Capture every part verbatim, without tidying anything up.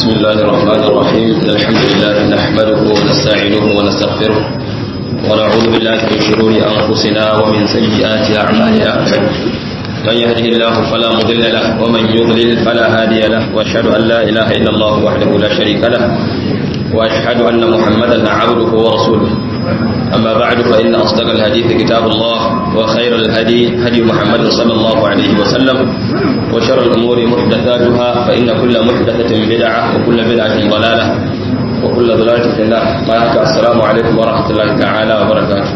بسم الله الرحمن الرحيم الحمد لله نحمده ونستعينه ونستغفره ونعوذ بالله من شرور أنفسنا ومن سيئات أعمالنا من يهده الله فلا مضل له ومن يضلل فلا هادي له وأشهد أن لا إله إلا الله وحده لا شريك له وأشهد أن محمدا عبده ورسوله أما بعد فإن أصدق الحديث كتاب الله وخير الهدي هدي محمد صلى الله عليه وسلم وشر الأمور محدثاتها فإن كل محدثة بدعة وكل بدعة ضلالة وكل ضلالة في النار. السلام عليكم ورحمة الله تعالى وبركاته.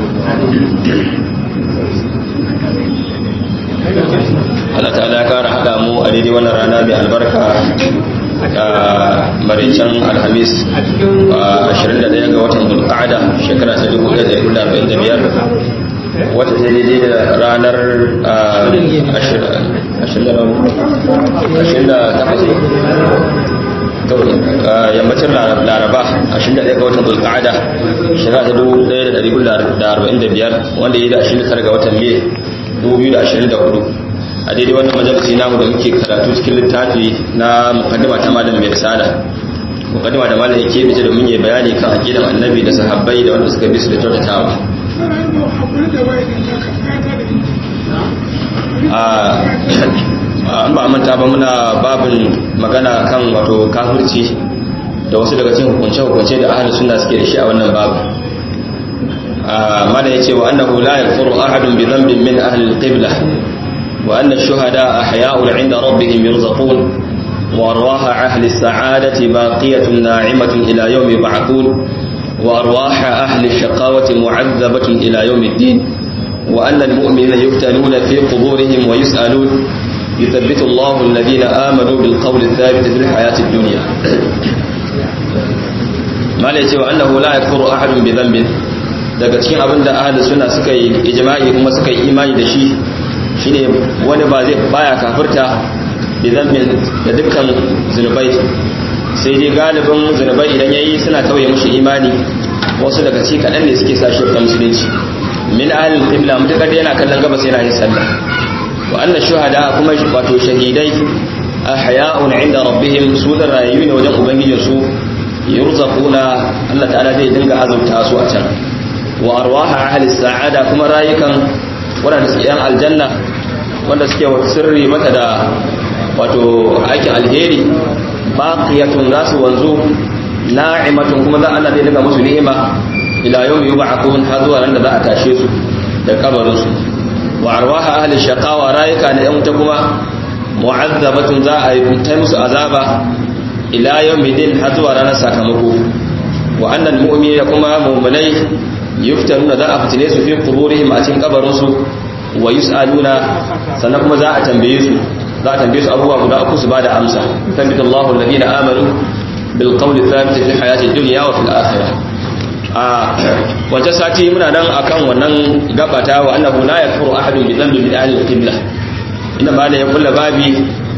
Allah ta'ala ya kara haɗa mu a daidai wannan rana mai albarka a maraicen alhamis ashirin da ɗaya ga watan zulqa'ada shekara ta dubu ɗaya da ɗari arba'in da biyar wata ta daidai da ranar ashirin da takwas yammacin laraba ashirin da ɗaya ga watan zulqa'ada shekara ta dubu ɗaya da ɗari arba'in da biyar wanda ya yi da ashirin da tara ga watan mai dubu biyu da ashirin da hudu a daidai wannan majalisi namu da muke karatu cikin littafi na muqaddima ta malam mai risala muqaddima da malam yake bije domin yayi bayani kan aqidan annabi da sahabbai da wanda suka bi su da kyautatawa a an ba manta ba muna babin magana kan wato kafirci da wasu daga cikin hukunce-hukunce da ahlus sunna suke da shi a wannan babu malam yace wa annahu la yaghfiru ahadun bi dhanbin min ahli al-qibla وأن الشهداء أحياء عند ربهم يرزقون وأرواح أهل السعادة باقية ناعمة إلى يوم يبعثون وأرواح أهل الشقاوة معذبة إلى يوم الدين وأن المؤمنين يفتنون في قبورهم ويسألون يثبت الله الذين آمنوا بالقول الثابت في الحياة الدنيا ما ليس وأنه لا يكفر أحد بذنب daga cikin abin da ahlus sunna suka yi ijma'i kuma suka yi imani da shi shine wani ba zai baya kafirta idan da dukkan zunubai sai dai galibin zunubai idan yayi suna tauye mushi imani wasu daga ci kadan ne suke sa shi da musulunci min ahlil qibla mutakar yana kallon gaba sai yana yin sallah wa anna shuhada kuma wato shahidai ahya'un 'inda rabbihim su da rayu ne wajen ubangijin su yurzaquna Allah ta'ala zai dinga azurta su a can wa arwaha ahli sa'ada kuma rayukan waɗanda suke yan aljanna wanda suke wata sirri mata da wato aikin alheri baqiyatun zasu wanzu na'imatun kuma za Allah zai daga musu ni'ima ila yawmi yub'athun har zuwa ran da za a tashe su da kabarin su wa arwaha ahli shaqawa rayuka na yan wuta kuma mu'azzabatun za a yi ta musu azaba ila yawmi din har zuwa ranar sakamako wa annal mu'minina kuma mu'minai yuftanuna za a fitine su fi quburihim a cikin kabarin su wa yus'aluna sannan kuma za a tambaye su za a tambaye su abubuwa guda uku su bada amsa tabbata Allahu alladhina amanu bil qawli thabit fi hayati dunya wa fil akhirah a wata sati muna nan akan wannan gabata wa annahu la yakfuru ahadun bi dhanbi min ahli al-qibla inda malai ya kulla babi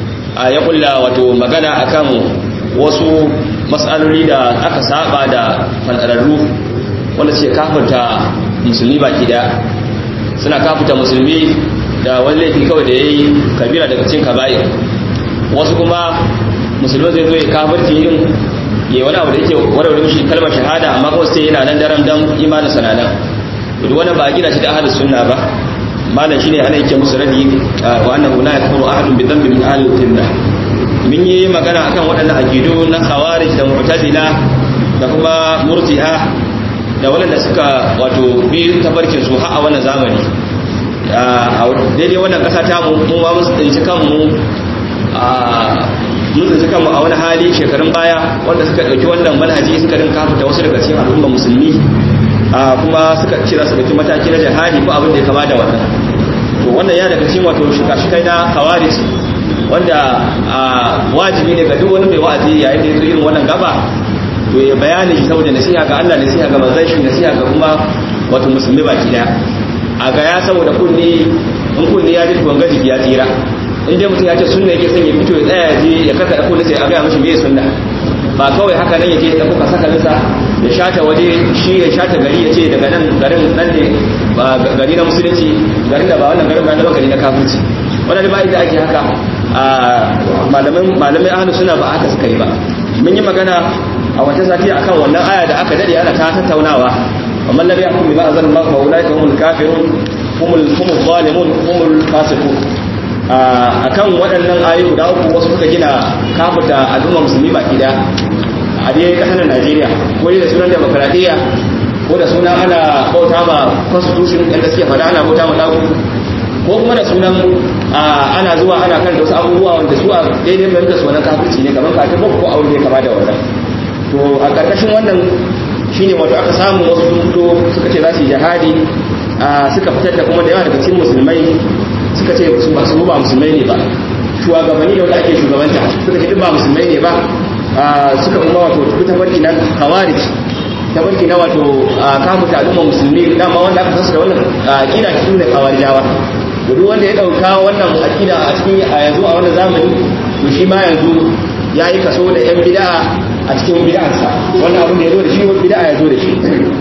a ya kulla wato magana akan wasu mas'aloli da aka saba da fantararru wanda suke kafirta musulmi baki daya suna kafirta musulmi da wani laifi kawai da ya yi kabira daga cikin kaba'ir wasu kuma musulmi zai zo ya kafirci yin ya wani abu da yake warware mishi kalmar shahada amma kawai sai yana nan daram dan imanin sananan duk wani ba a gina shi da ahlus sunna ba malam shine ana yake musu radi wa annahu la yakfuru ahadun bi dhanbin min ahli al-qibla mun yi magana akan waɗannan aqidu na khawarij da mu'tazila da kuma murji'a da waɗanda suka wato bi tabarkin su har a wannan zamani a daidai wannan ƙasa ta mu mu ma mun tsinci kanmu a mun tsinci kanmu a wani hali shekarun baya wanda suka ɗauki wannan manhaji suka rinka kafuta wasu daga cikin al'ummar musulmi kuma suka ce za su ɗauki mataki na jihadi ko abin da ya kama da wannan to wannan ya daga cikin wato shika-shikai na khawarij wanda wajibi ne ga duk wani mai wa'azi yayin da ya zo irin wannan gaba to ya bayani saboda nasiha ga Allah nasiha ga manzon shi nasiha ga kuma wato musulmi baki daya a ga ya saboda kunni in kunni ya ji to ga jiki ya tsira in dai mutum ya ce sunna yake son ya fito ya tsaya je ya kaka kunni sai a ga mishi me sunna ba kawai haka nan yake da kuka saka nisa ya shata waje shi ya shata gari ya ce daga nan garin nan ne ba gari na musulunci garin da ba wannan garin ba na gari na kafirci wannan ba inda ake haka a malamin malamai ahlus sunna ba haka suka yi ba mun yi magana a wata sati akan wannan aya da aka dade ana ta tattaunawa amma lam yahkum bima anzalallahu fa ulaika humul kafirun humul humul zalimun humul fasiqun akan waɗannan ayoyi guda uku wasu suka gina kafuta al'umma musulmi baki da a dai kasar Najeriya ko da sunan demokradiyya ko da sunan ana bauta ma constitution da suke fada ana bauta ma dagu ko kuma da sunan ana zuwa ana kan da wasu abubuwa wanda su a daidai mai da sunan kafirci ne kamar katin ko aure ne kama da wannan to a karkashin wannan shine wato aka samu wasu fito suka ce za su yi jihadi suka fitar da kuma da yawa daga cikin musulmai suka ce su ba su ba musulmai ne ba shugabanni da wanda ake shugabanta suka ce duk ba musulmai ne ba suka kuma wato ta farki na khawarij ta farki na wato kafuta al'umma musulmi dama wanda aka sasu da wannan aqida ta sunna khawarijawa duk wanda ya dauka wannan aqida a cikin a yanzu a wannan zamani to shi ma yanzu yayi kaso da yan bid'a a cikin bid'arsa wannan abin da yazo da shi bid'a yazo da shi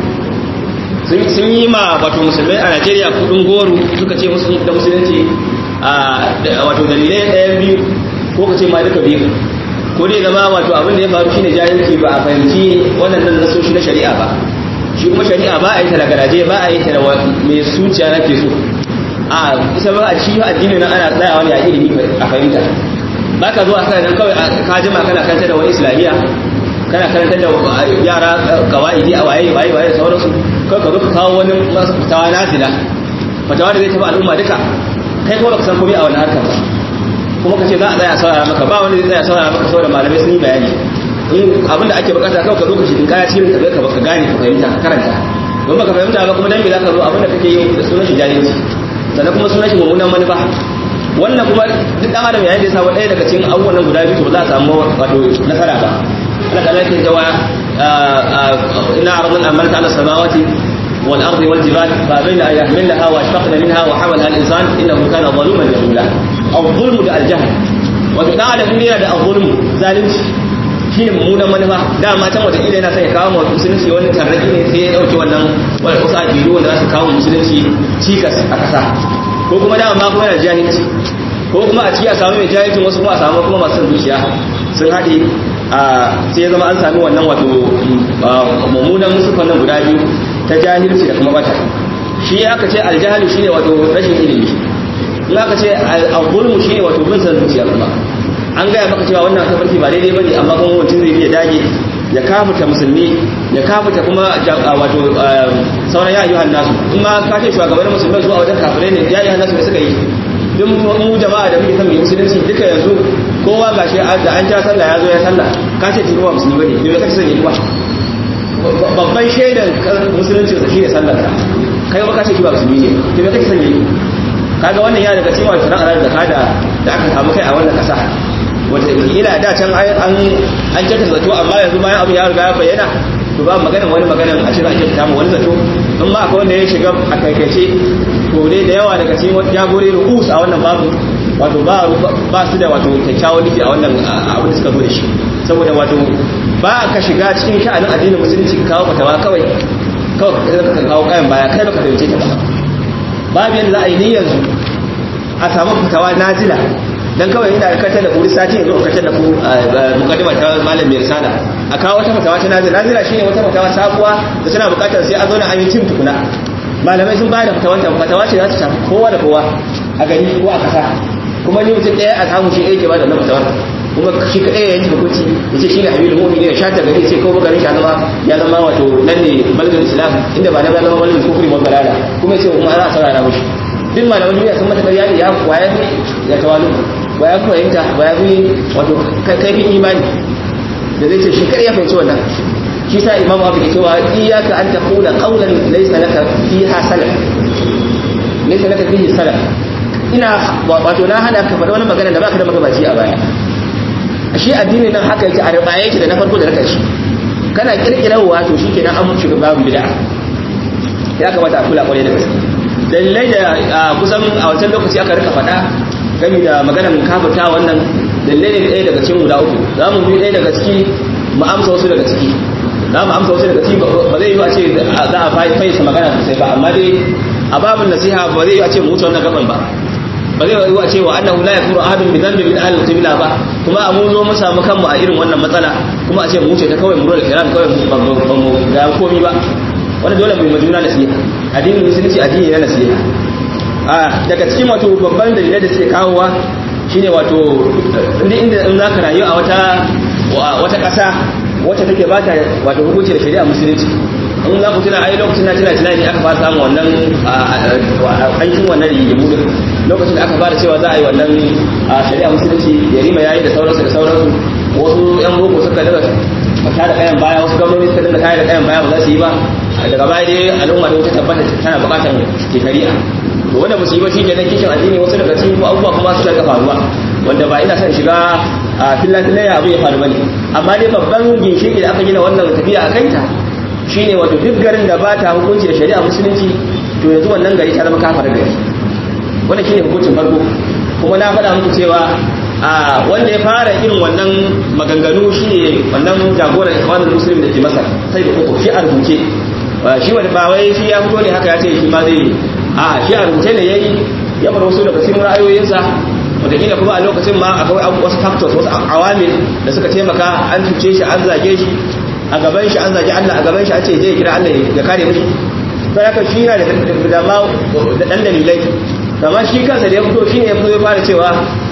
sun yi ma wato musulmai a Najeriya kudin goro suka ce musu da musulunci wato dalilai ɗaya biyu ko ka ce ma duka biyu ko dai zama wato abin da ya faru shine jahilci ba a fahimci wannan nasoshi na shari'a ba shi kuma shari'a ba a yi ta da garaje ba a yi ta da mai zuciya nake so a isa ba a ci addini nan ana tsayawa ne a ilimi a fahimta ba ka zuwa kai nan kawai ka jima kana kanta da wani islamiyya kana karanta da yara kawaidi a waye waye waye da sauransu kai ka zo ka kawo wani fatawa nazila fatawa da zai tafi al'umma duka kai kuma baka san komai a wannan harkar ba kuma kace za a tsaya saurara maka ba wanda zai tsaya saurara maka saboda malamai sun yi bayani in abinda ake bukata kawai ka zo ka shi kaya cikin ka ka baka gane ka fahimta ka karanta don baka fahimta ba kuma dan me zaka zo abinda kake yi da sunan shi jahilci sannan kuma sunan shi mummunan manufa wannan kuma duk dan adam yayin da ya samu ɗaya daga cikin abubuwan guda biyu to za a samu wato nasara ba Allah ta lafiya jawa ina arzun amanata ala samawati wal ardi wal jibal fa bayna an yahmilnaha wa ashfaqna minha wa hamalaha al insan innahu kana zaluman jahula aw zulmu da al jahl wato dan adam ne yana da zulmu zalunci shine mummunan manufa dama can wata kila yana sai ya kawo musulunci wani tarraki ne sai ya dauke wannan wasu aqidu wanda za su kawo musulunci cikas a kasa ko kuma dama ma kuma yana jahilci ko kuma a ciki a samu mai jahilcin wasu kuma a samu kuma masu zuciya sun haɗe sai ya zama an sami wannan wato mummunan musufan nan guda biyu ta jahilci da kuma bata shi aka ce aljahalu shine wato rashin ilimi in aka ce al-zulmu shine wato bin san zuciya kuma an gaya maka cewa wannan tafarki ba daidai bane amma kuma mutum zai iya dage ya kafuta musulmi ya kafuta kuma wato sauran ya ayyuhan nasu in ma ka ce shugabannin musulmai zuwa wajen kafirai ne ya ayyuhan nasu ne suka yi duk mu jama'a da muke san mai musulunci duka yanzu kowa gashi da an ja sallah ya zo ya sallah ka ce turuwa musulmi bane me kake son yi ba babban shaidan musulunci da shi ne sallar ka kai ba ka ce ki ba musulmi ne to me kake son yi kaga wannan ya daga cikin wato ran da kada da aka samu kai a wannan kasa wata ila da can an an kenta zato amma yanzu bayan abu ya riga ya bayyana to ba maganar wani maganar a shirin ake kama wani zato in ma akwai wanda ya shiga a kaikaice to dai da yawa daga cikin jagorori ru'us a wannan babu wato ba ba su da wato kyakkyawan nufi a wannan abin da suka zo da shi saboda wato ba ka shiga cikin sha'anin addinin musulunci ka kawo fatawa kawai kawai ka kawo kayan baya kai baka fahimce ta ba babu yanda za a yi niyyar a samu fatawa nazila dan kawai ina katar da kuri sati yanzu katar da ku mukaddima ta malam mai risala a kawo wata fatawa ta nazila nazila shine wata fatawa sabuwa da tana bukatar sai an zo na ayyukan tukuna malamai sun bayar da fatawa ta fatawa ce za ta shafi kowa da kowa a gani ko a kasa kuma ni mutum ɗaya a samu shi ɗaya ke ba da wannan fatawa kuma shi kaɗai ya yanke hukunci ya ce shi ne amirul mu'minin ya shata gari sai ko garin shi zama ya zama wato nan ne balgal islam inda ba na ba zama balgal kufri wa balala kuma ya ce kuma za a saurara mushi duk malaman duniya sun mata ƙarya ne ya waya fi ya tawalu waya fi fahimta waya fi wato kaifin imani da zai ce shi kaɗai ya fahimci wannan shi sa imamu abu ke cewa iyaka an ta kula qawlan laysa laka fiha salaf laysa laka fihi salaf ina wato na hana ka faɗa wani magana da baka da magabaci a baya shi addinin nan haka yake a rubaye yake da na farko da na ƙarshe kana kirkirarwa to shikenan an shiga babu bid'a ya kamata a kula kwarai da gaske dalilai da kusan a wancan lokaci aka rika faɗa game da maganar kafata wannan dalilai ne ɗaya daga cikin guda uku za mu bi ɗaya daga ciki mu amsa wasu daga ciki za mu amsa wasu daga ciki ba zai yi a ce za a fayyasa magana sosai ba amma dai a babin nasiha ba zai yi a ce mu wuce wannan gaban ba ba zai yi a cewa annahu la yakuru ahadun bi dhanbi min ahli al-qibla ba kuma a mun zo mu samu kanmu a irin wannan matsala kuma a ce mu ce ta kawai mu da kiran kawai ba mu ga komai ba wannan dole mu yi majuna nasiha addinin musulunci addini ne nasiha a daga cikin wato babban dalilai da suke kawowa shine wato inda inda in zaka rayu a wata wata kasa wacce take ba ta wato hukunci da shari'a musulunci in za ku tuna ai lokacin na tuna tunani aka fara samu wannan aikin wannan rigimu din lokacin da aka fara cewa za a yi wannan shari'a musulunci ya rima yayi da sauransu da sauransu wasu yan boko suka daga ta da kayan baya wasu gwamnati suka dinga kayan da kayan baya ba za su yi ba daga baya dai al'umma da wata tabbata tana bukatar ke shari'a to wanda musiba shi kenan kishin addini wasu daga cikin abubuwa kuma su ga faruwa wanda ba ina son shiga a filafilai abu ya faru bane amma dai babban ginshiki da aka gina wannan tafiya a kaita shine wato duk garin da ba ta hukunci da shari'a musulunci to yanzu wannan gari ta zama kafar gari wannan shine hukuncin farko kuma na faɗa muku cewa a wanda ya fara irin wannan maganganu shine wannan jagoran ikhwanul muslim da ke Masar sai da koko shi a rubuce shi wani ba wai shi ya fito ne haka ya ce shi ma zai a shi a rubuce ne yayi ya bar wasu daga cikin ra'ayoyinsa wataƙila kuma a lokacin ma akwai wasu factors wasu awamil da suka taimaka an cuce shi an zage shi a gaban shi an zage Allah a gaban shi an ce je kira Allah ya kare mishi to haka shi yana da dama da dan dalilai kamar shi kansa da ya fito shine ya fito ya fara cewa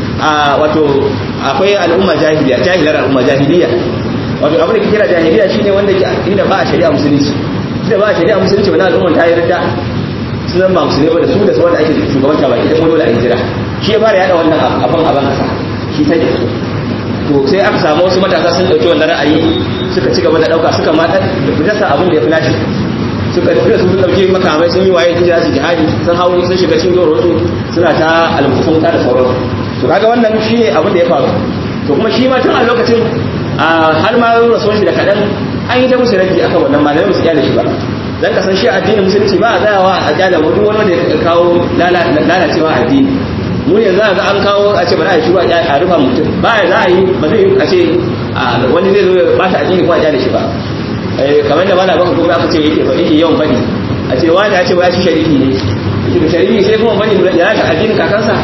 a wato akwai al'umma jahiliya jahilar al'umma jahiliya wato abin da ke kira jahiliya shine wanda ke inda ba a shari'a musulunci inda ba a shari'a musulunci wannan al'umma ta yi ridda sunan ba musulmi ba da su da su wanda ake shugabanta ba ita kuma dole a yi jira shi ya fara yada wannan abin abin kasa shi sai da su to sai aka samu wasu matasa sun dauki wannan ra'ayi suka ci gaba da dauka suka ma da fitasa abin da ya flashi suka tafi sun dauke makamai sun yi waye hijira su jihadi sun hawo sun shiga cikin goro su suna ta alƙufun ta da sauran to kaga wannan shine abin da ya faru to kuma shi ma tun a lokacin har ma rasuwan shi da kadan an yi ta musu raddi akan wannan malamin su kyale shi ba dan ka san shi addinin musulunci ba a tsayawa a kyale mu duk wanda ya kawo lalacewa addini mu ne za a an kawo a ce ba za a shiru a rufa mutum ba ya za a yi ba zai a ce wani zai zo ya ba shi addini ko a kyale shi ba kamar da mana baka kuma aka ce yake faɗi ke yawan faɗi a ce wani ya ce ba shi sharifi ne shi da sharifi sai kuma faɗi ya rasa addinin kakansa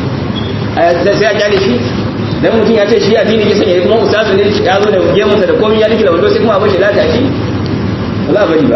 sai a kyale shi dan mutum ya ce shi addini ke sanya kuma ustazu ne ya zo da gemunsa da komai ya rike da wando sai kuma abin shi lata shi ba za a bari ba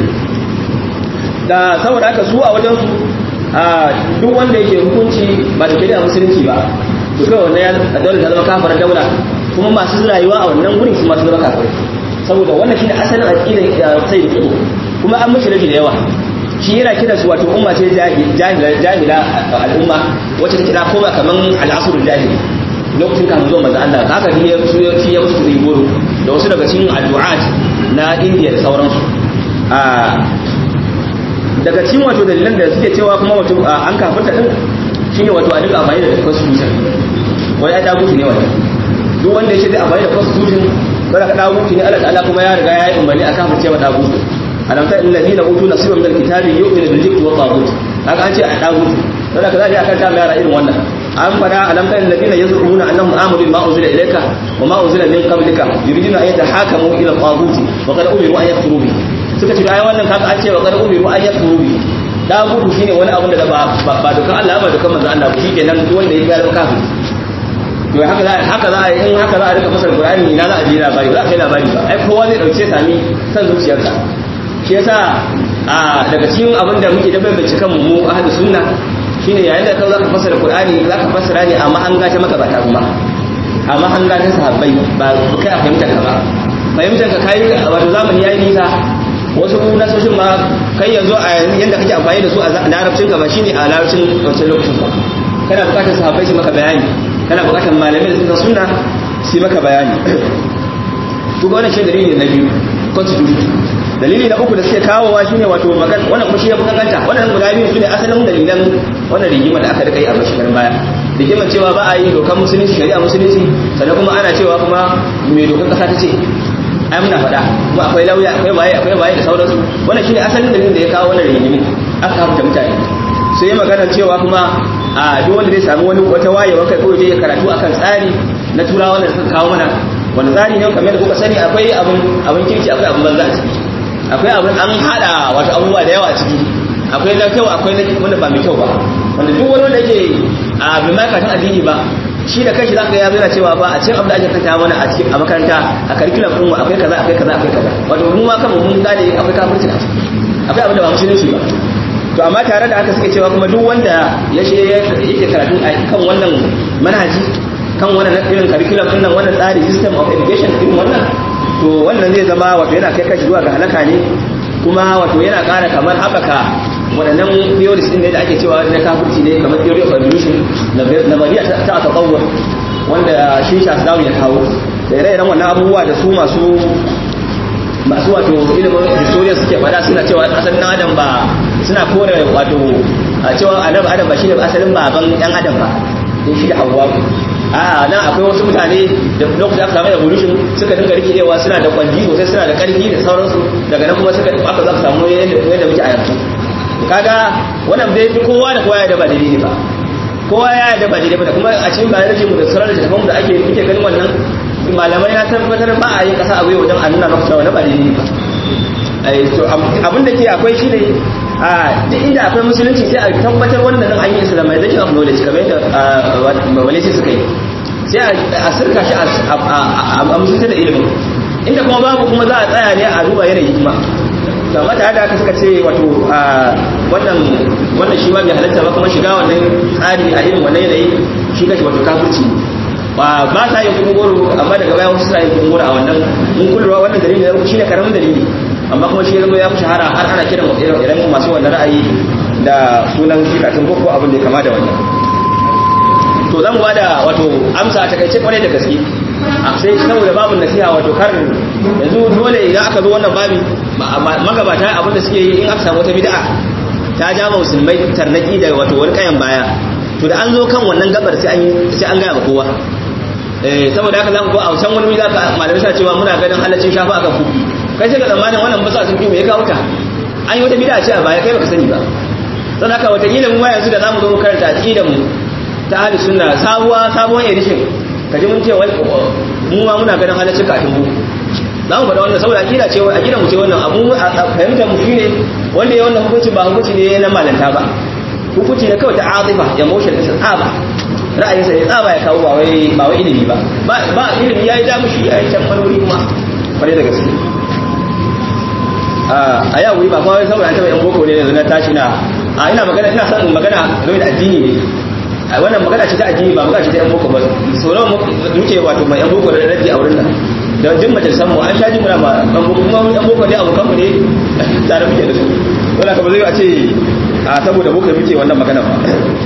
da saboda haka su a wajen su duk wanda yake hukunci ba da shari'a musulunci ba to kai wannan ya dole ta zama kafirar daula kuma masu rayuwa a wannan gurin su masu zama kafirai saboda wannan shine asalin aqidar sai da kudu kuma an mishi rabi da yawa shi yana kira su wato umma ce jahila jahila al'umma wacce take da koma kaman al'asrul jahili lokacin kan zo manzo Allah haka ne ya su ya musu rigoro da wasu daga cikin addu'at na India da sauransu a daga cikin wato dalilan da suke cewa kuma wato an kafirta din shine wato a duka amfani da constitution wai ya dagutu ne wannan duk wanda yake da amfani da constitution kada ka dagutu ne Allah ta'ala kuma ya riga ya yi umarni a kafirce wa dagutu alam ta alladhina utu nasiban min alkitabi yu'minu bil jibti wa taghut haka an ce a dagutu kada ka zai akan ta mai yara irin wannan an fada alam ta alladhina yaz'umuna annahum amanu bima unzila ilayka wa ma unzila min qablika yuriduna an yatahakamu ila taghut wa qad umiru an yakfuru bi suka ce ai wannan kaga an ce wa qad umiru an yakfuru bi dagutu shine wani abu da ba ba dukan Allah ba dukan manzo Allah shi kenan duk wanda ya ga kafiri to haka za haka za a in haka za a rika fasar Qur'ani ina za a ji labari ba kai labari ba ai kowa zai dauke sami san zuciyarsa shi yasa a daga cikin abin da muke da bai cikan mu ahlus sunna shine yayin da kai zaka fasara Qur'ani zaka fasara ne amma an gace maka ba ta kuma amma an gace sahabbai ba kai a fahimtar ka ba fahimtar ka kai wato zamani yayi nisa wasu nasoshin ma kai yanzu a yanda kake amfani da su a larabcin ka ba shine a larabcin wancan lokacin ba kana bukatar sahabbai su maka bayani kana bukatar malamai da suka sunna su maka bayani to ga wannan shi dalili na biyu constitution dalili na uku da suke kawowa shine wato magan wannan kuma shi ya bukanta wannan guda biyu sune asalin dalilan wannan rigima da aka rika yi a bashirin baya rigimar cewa ba a yi dokar musulunci shari'a musulunci sannan kuma ana cewa kuma mai dokar kasa ta ce ai muna faɗa kuma akwai lauya akwai waye akwai waye da sauransu wannan shine asalin dalilin da ya kawo wannan rigimi aka haɗa mutane sai ya magana cewa kuma a duk wanda zai samu wani wata wayewa kai ko je ya karatu akan tsari na turawa da suka kawo mana wanda tsari ne kamar da kuka sani akwai abin abin kirki akwai abin banza a ciki akwai abin an hada wato abubuwa da yawa a ciki akwai na kyau akwai na wanda ba mai kyau ba wanda duk wani wanda yake a bai ma karatun addini ba shi da kanshi zaka ya zura cewa ba a cikin abin da ake kanta mana a cikin a makaranta a curriculum din mu akwai kaza akwai kaza akwai kaza wato mu ma kanmu mun gane akwai kafirci a ciki akwai abin da ba musulunci ba to amma tare da haka suke cewa kuma duk wanda ya she yake karatu kan wannan manhaji kan wannan irin curriculum din nan wannan tsari system of education din wannan to wannan zai zama wato yana kai kashi zuwa ga halaka ne kuma wato yana ƙara kamar haɓaka waɗannan theories ɗin da ake cewa na kafirci ne kamar theory of evolution na mariya ta tatawur wanda shi Charles ya kawo da ire-iren wannan abubuwa da su masu masu wato ilimin historian suke faɗa suna cewa asalin ɗan adam ba suna kore wato a cewa annabi adam ba shi ne asalin baban ɗan adam ba shi da Hawwa a nan akwai wasu mutane da lokacin aka samu evolution suka dinga rikidewa suna da kwalli sosai suna da karfi da sauransu daga nan kuma suka aka za ka samu yadda muke a yanzu kaga wannan dai kowa da kowa ya da ba dalili ba kowa ya da ba dalili ba kuma a cikin biology mu da sauran da tafan da ake muke ganin wannan malamai na tabbatar ba a yin kasa a waje wajen a nuna maka cewa ba dalili ba ai to abin da ke akwai shi ne a duk inda akwai musulunci sai a tabbatar wannan an yi islamization of knowledge kamar yadda malaysia suka yi sai a sirka shi a musulunci da ilimin inda kuma babu kuma za a tsaya ne a duba yanayi kuma amma tare da aka suka ce wato wannan wannan shi ma bai halatta ba kuma shiga wannan tsari a irin wannan yanayi shi kashi wato kafirci ba ba sa yin kungoro amma daga baya wasu suna yin kungoro a wannan mun kullu wannan dalili ne shi ne karamin dalili amma kuma shi zama ya fi shahara har ana kiran irin masu wannan ra'ayi da sunan fikatun ko abin da ya kama da wannan to zan ba da wato amsa a takaice kwarai da gaske sai saboda babun nasiha wato kar yanzu dole idan aka zo wannan babi magabata abin da suke yi in aka samu wata bid'a ta ja musulmai tarnaki da wato wani kayan baya to da an zo kan wannan gabar sai an sai an ga ba kowa eh saboda haka zaku go a san wani zaka malamai suna cewa muna ganin halaccin shafa akan kufi kai sai ga zamanin wannan ba sa sun fi me ya kawo ta an yi wata bid'a ce a baya kai baka sani ba don haka wata kila mu yanzu da zamu zo mu karanta aqidan mu ta ahli sunna sabuwa sabuwar edition kaji mun ce mu ma muna ganin halaccin kafin mu za mu faɗa wannan saboda aqida ce aqida mu ce wannan abu fahimtar mu shine wanda ya wannan hukunci ba hukunci ne na malanta ba hukunci ne kawai ta azifa emotion din tsaba ra'ayinsa ne tsaba ya kawo ba wai ba wai ilimi ba ba ilimi yayi da mushi yayi can manuri kuma fare da gaske a ya wuri ba kuma saboda an taba yan boko ne yanzu na tashi na a ina magana ina son magana game da addini ne a wannan magana ce ta addini ba magana ce ta yan boko ba sauran muke wato mai yan boko da raddi a wurin nan da jin majalisar mu an shaji muna ba yan boko kuma yan boko ne abokan mu ne tare muke da su wala ka ba zai a ce a saboda boko muke wannan magana ba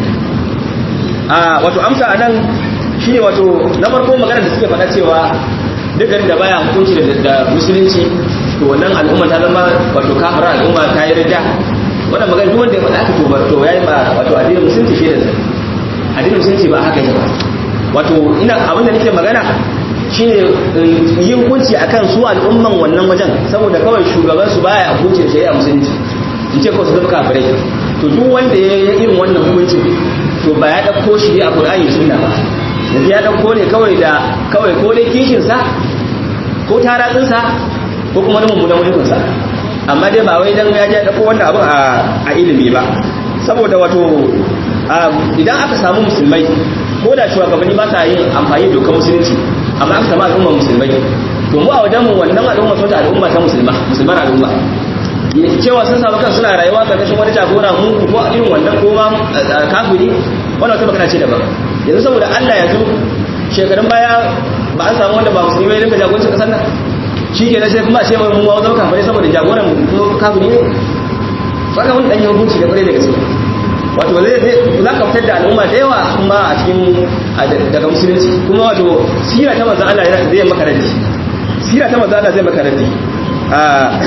a wato amsa anan shine wato na farko magana da suke faɗa cewa duk da baya hukunci da musulunci to wannan al'umma ta zama wato kafara al'umma ta yi rida wannan magana duk wanda ya faɗa haka to to yayi ba wato addinin musulunci shi da addinin musulunci ba haka yake ba wato ina abin da nake magana shine yin hukunci akan su al'umman wannan wajen saboda kawai shugaban su baya hukunci da shari'a musulunci in ce ko su zama kafirai to duk wanda ya yi irin wannan hukuncin to ba ya dauko shi a Qur'ani da Sunna ba yanzu ya dauko ne kawai da kawai ko dai kishin sa ko taratsin sa ko kuma mun mummunan mulkin sa amma dai ba wai dan ya je dauko wannan abu a ilimi ba saboda wato idan aka samu musulmai ko da shugabanni ba sa yin amfani da dokar musulunci amma aka samu al'umma musulmai to mu a wajen mu wannan al'umma sun ta al'umma ta musulma musulman al'umma cewa sun samu kan suna rayuwa karkashin wani jagora mu ko irin wannan ko ma kafiri wannan wata magana ce daban yanzu saboda Allah yanzu shekarun baya ba an samu wanda ba musulmi ya rinka jagorancin kasar nan shi ke sai kuma sai mu ma zama kafirai saboda jagoran ko kafiri ne saka wani dan hukunci da bare da gaske wato zai za ka fitar da al'umma da yawa kuma a cikin daga musulunci kuma wato sira ta manzon Allah zai maka raddi sira ta manzon Allah zai maka raddi a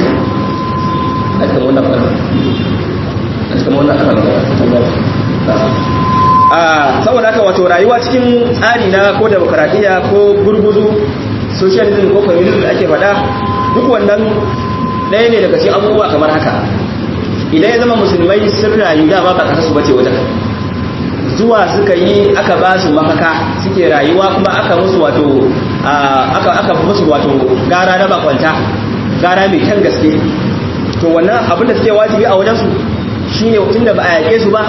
a cikin wannan fara a cikin wannan fara a saboda haka wato rayuwa cikin tsari na ko demokradiyya ko gurguzu socialism ko communism da ake faɗa duk wannan ɗaya ne daga cikin abubuwa kamar haka idan ya zama musulmai sun rayu da ba ba kasa su bace wajen zuwa suka yi aka ba su mafaka suke rayuwa kuma aka musu wato aka aka musu wato gara na bakwanta gara mai kyan gaske to wannan abin da suke wajibi a wajen su shine tunda ba a yake su ba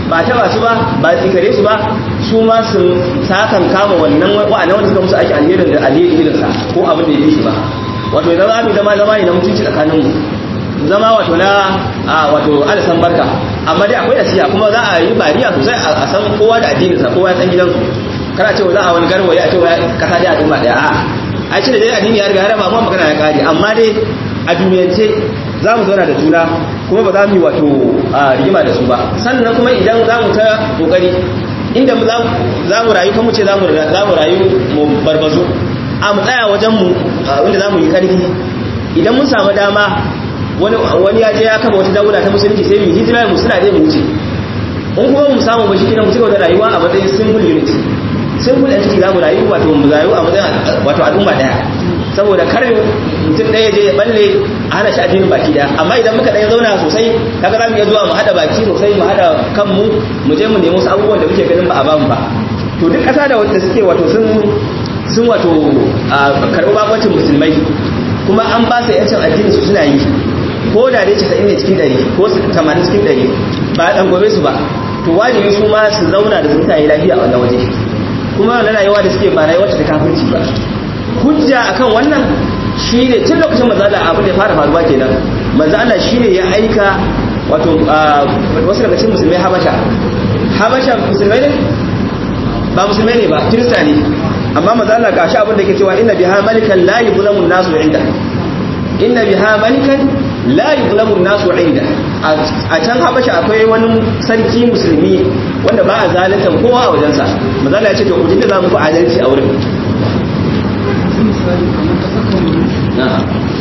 ba ta ba su ba ba tsikare su ba su ma sun sakan kama wannan wa'annan wanda suka musu aiki alherin da alheri irinsa ko abin da ya fi shi ba wato idan za mu zama zama ne na mutunci tsakaninmu zama wato na wato alisan barka amma dai akwai nasiha kuma za a yi bariya sosai a san kowa da addininsa kowa ya san gidansu kana cewa za a wani garwaye a cewa kasa dai a dumba daya a a ce da dai addini ya riga ya raba mu magana ya kare amma dai a duniyance za mu zauna da juna kuma ba za mu yi wato rigima da su ba sannan kuma idan za mu ta kokari inda za mu rayu kan mu ce za mu rayu mu barbazo a mu tsaya wajen mu inda za mu yi karfi idan mun samu dama wani ya je ya kafa wata daula ta musulunci sai mu hijira mu suna dai mu wuce in kuma mu samu ba shi kina mu cigaba da rayuwa a matsayin simple unit simple entity za mu rayu wato mu rayu a matsayin wato al'umma daya saboda kar mutum ɗaya je ya balle a hana shi addinin baki daya amma idan muka ɗaya zauna sosai kaga za mu iya zuwa mu haɗa baki sosai mu haɗa kanmu mu je mu nemi wasu abubuwan da muke ganin ba a bamu ba to duk ƙasa da wanda suke wato sun sun wato karɓi babancin musulmai kuma an ba su yancin addini su suna yi ko da dai casa'in ne cikin ɗari ko tamanin cikin ɗari ba a ɗan gobe su ba to wajibi su ma su zauna da mutane lafiya a wannan waje kuma na rayuwa da suke ba rayuwa ta kafirci ba hujja akan wannan shine tun lokacin manzo Allah abin da ya fara faruwa kenan manzo Allah shine ya aika wato wasu daga cikin musulmai Habasha Habasha musulmai ne ba musulmai ne ba kirista ne amma manzo Allah gashi abin da yake cewa inna biha malikan la yuzlamu an-nasu 'inda inna biha malikan la yuzlamu an-nasu 'inda a can Habasha akwai wani sarki musulmi wanda ba a zalunta kowa a wajensa manzo Allah ya ce to ku dinga za mu ku adalci a wurin na'am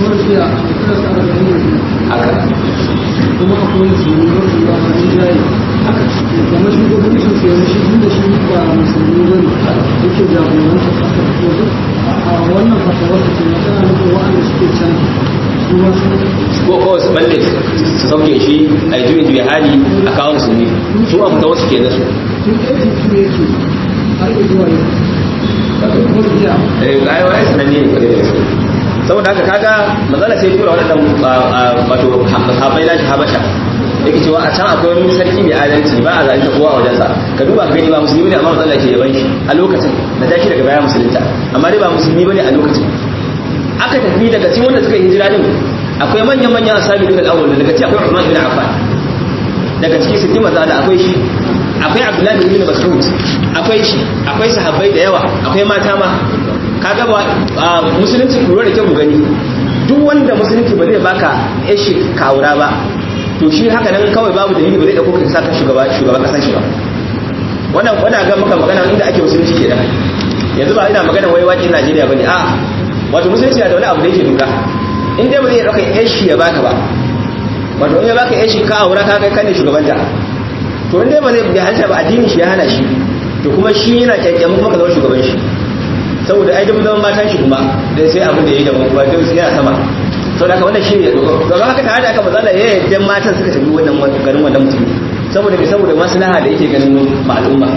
kuma akwai musulmi wasu ba a rinjaye kamar shi ko kuma shi wani shi da shi ba musulmi ba ne yake jagoranta kasar ko a wannan fatawar da ke magana nufin wa'anda suke can su ma ko ko su balle su sauke shi a juyin juya hali a kawo musulmi su a fita wasu ke nasu tun ɗaya su yake har yi zuwa yau eh ga yawa sananne ne kare da gaske saboda haka kaga matsala sai tura wadannan wato sahabbai na shi Habasha yake cewa a can akwai wani sarki mai adalci ba a zalunta kowa a wajensa ka duba ka gani ba musulmi ne amma matsala ke yaban shi a lokacin da tashi daga baya musulunta amma dai ba musulmi bane a lokacin aka tafi daga cikin wanda suka yi hijira din akwai manyan manyan asabiqul awwal daga cikin akwai Uthman bin Affan daga cikin sittin matsala akwai shi akwai Abdullahi bin Mas'ud akwai shi akwai sahabbai da yawa akwai mata ma kaga ba musulunci kuro da kyau gani duk wanda musulunci ba zai baka yashi kawura ba to shi haka nan kawai babu dalili ba zai dauko ka saka shugaba shugaban kasan shi ba wannan wanda ga maka magana inda ake musulunci kenan yanzu ba ina magana wai wakin Najeriya bane a wato musulunci da wani abu da yake duka in dai ba zai dauka yashi ya baka ba wato in ya baka yashi kawura ka kai kan shugaban ta to in dai ba zai bi halta ba addini shi ya hana shi to kuma shi yana kyakkyamin kuma ka zama shugaban shi saboda ai duk zaman matan shi kuma dai sai abin da yayi da kuma dai sai yana sama saboda haka wannan shine to ga haka tare da haka mazalla ya yadda matan suka tafi wannan garin wannan mutum saboda bai saboda maslaha da yake ganin al'umma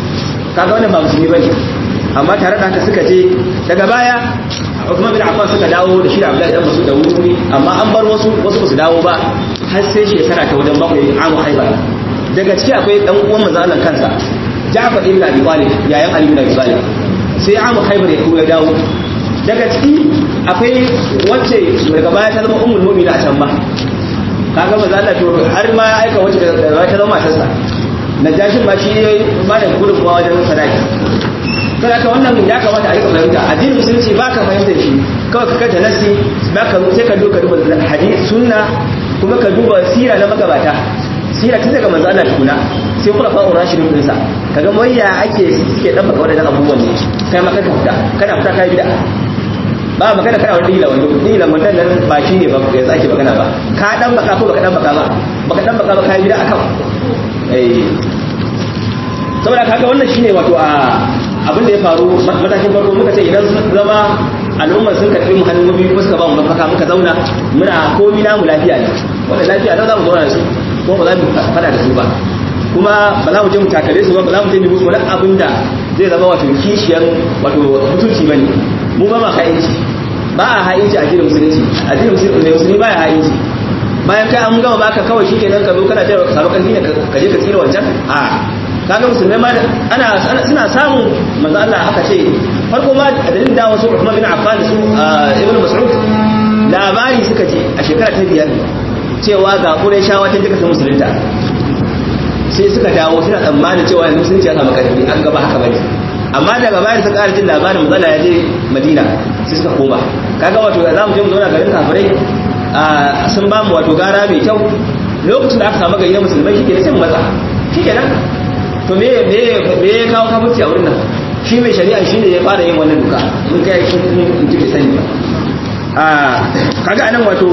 kaga wannan ba musulmi bane amma tare da haka suka je daga baya Uthman bin Affan suka dawo da shi da Abdullahi dan Mas'ud da wuri amma an bar wasu wasu su dawo ba har sai shekara ta wajen bakwai amu Haibar daga ciki akwai dan uwan manzo Allah kansa Ja'far ibn Abi Talib yayin Ali ibn Abi Talib sai amu Khaybar ya kuma dawo daga ciki akwai wacce daga baya ta zama ummul mu'minin a can ba kaga manzo Allah to har ma ya aika wacce da ta zama matarsa najashin ma shi ba da gudun kuma wajen sadaki kada ka wannan ya kamata a rika fahimta addinin musulunci ba ka fahimtar shi kawai ka kanta nasi ba ka sai ka duka duba hadisi sunna kuma ka duba sira na magabata sira tun daga manzo Allah tukuna sai kula fa'ur rashidun din sa kaga mai ya ake suke dan baka wadannan abubuwan ne kai maka ka fita kana fita kai bid'a ba magana kana wani dila wanda dila wannan nan ba shi ne ba ya sake magana ba ka dan baka ko baka dan baka ba baka dan baka ba kai bid'a akan eh saboda kaga wannan shine wato a abin da ya faru matakin farko muka ce idan zama al'umma sun karbi mu hannun biyu ko suka ba mu mafaka muka zauna muna komi namu lafiya ne wannan lafiya dan za mu zauna da su ko ba za mu fada da su ba kuma ba za mu je mu takare su ba ba za mu je mu musu wani abin da zai zama wato kishiyar wato mutunci bane mu ba ma ha'inci ba a ha'inci a cikin musulunci a cikin musulunci ba ya ha'inci bayan kai an gama baka kawai shikenan ka zo kana jira ka samu karfi ne ka je ka tsira wancan a kaga musulmai ma ana suna samun manzo Allah aka ce farko ma dalilin da wasu Uthman bin Affan su Ibn Mas'ud labari suka ji a shekara ta biyar cewa ga Qurayshawa ta duka sun musulunta sai suka dawo suna tsammanin cewa yanzu musulunci ya samu karfi an gaba haka bane amma daga bayan sun ƙara jin labarin manzo Allah ya je Madina sai suka koma kaga wato za mu je mu zauna garin kafirai sun ba mu wato gara mai kyau lokacin da aka samu gari na musulmai shi ke sai mu matsa shi ke nan to me ya kawo kafirci a wurin nan shi mai shari'a shi ne ya fara yin wannan duka in kai shi in ji bai sani ba kaga anan wato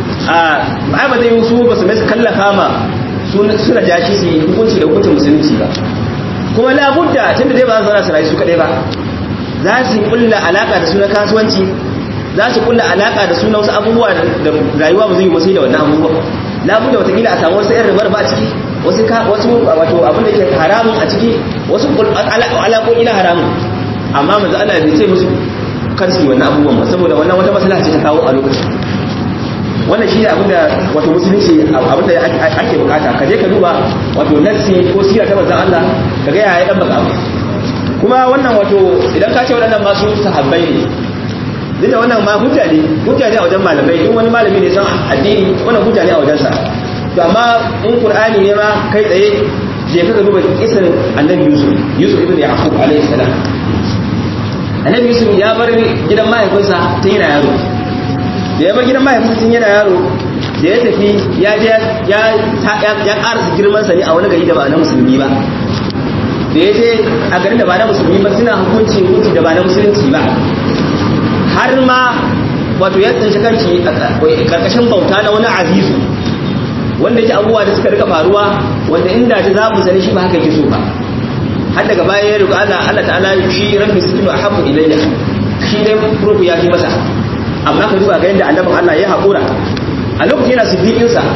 ai ba zai yi su ba su mai su kallafa ma suna jashi su yi hukunci da hukuncin musulunci ba kuma labudda tun da dai ba za su zana su rayu su kaɗai ba za su yi kulla alaƙa da suna kasuwanci za su kulla alaka da suna wasu abubuwa da rayuwa ba zai yi wasu da wannan abubuwa labudda watakila a samu wasu yan ribar ba a ciki wasu wato abin da ke haramun a ciki wasu alaƙoƙi na haramun amma manzo Allah bai ce musu kar su yi wannan abubuwan ba saboda wannan wata maslaha ce ta kawo a lokacin wannan shi ne abin da wato musulunci abin da ake bukata ka je ka duba wato nassi ko sira ta manzo Allah ka ga yaya dan baka kuma wannan wato idan ka ce waɗannan masu sahabbai ne duk da wannan ma hujja ne hujja ne a wajen malamai in wani malami ne san addini wannan hujja ne a wajensa to amma in qur'ani ne ma kai tsaye je ka duba kisan annabi yusuf yusuf ibn yaqub alayhi salam annabi yusuf ya bar gidan mahaifinsa tun yana yaro da ya bar gidan mahaifinsa tun yana yaro da ya tafi ya je ya ya karasa girman sa ne a wani gari da ba na musulmi ba da ya je a garin da ba na musulmi ba suna hukunci hukunci da ba na musulunci ba har ma wato ya tsinci kanci karkashin bauta na wani azizu wanda yake abubuwa da suka rika faruwa wanda inda ta zaɓu sani shi ba haka yake so ba har daga baya ya roƙa Allah Allah ta'ala shi rabbi sujud ahabbu ilayya shi dai furuku ya fi masa amma ka duba ga yadda annabin Allah ya haƙura a lokacin yana siddiqin sa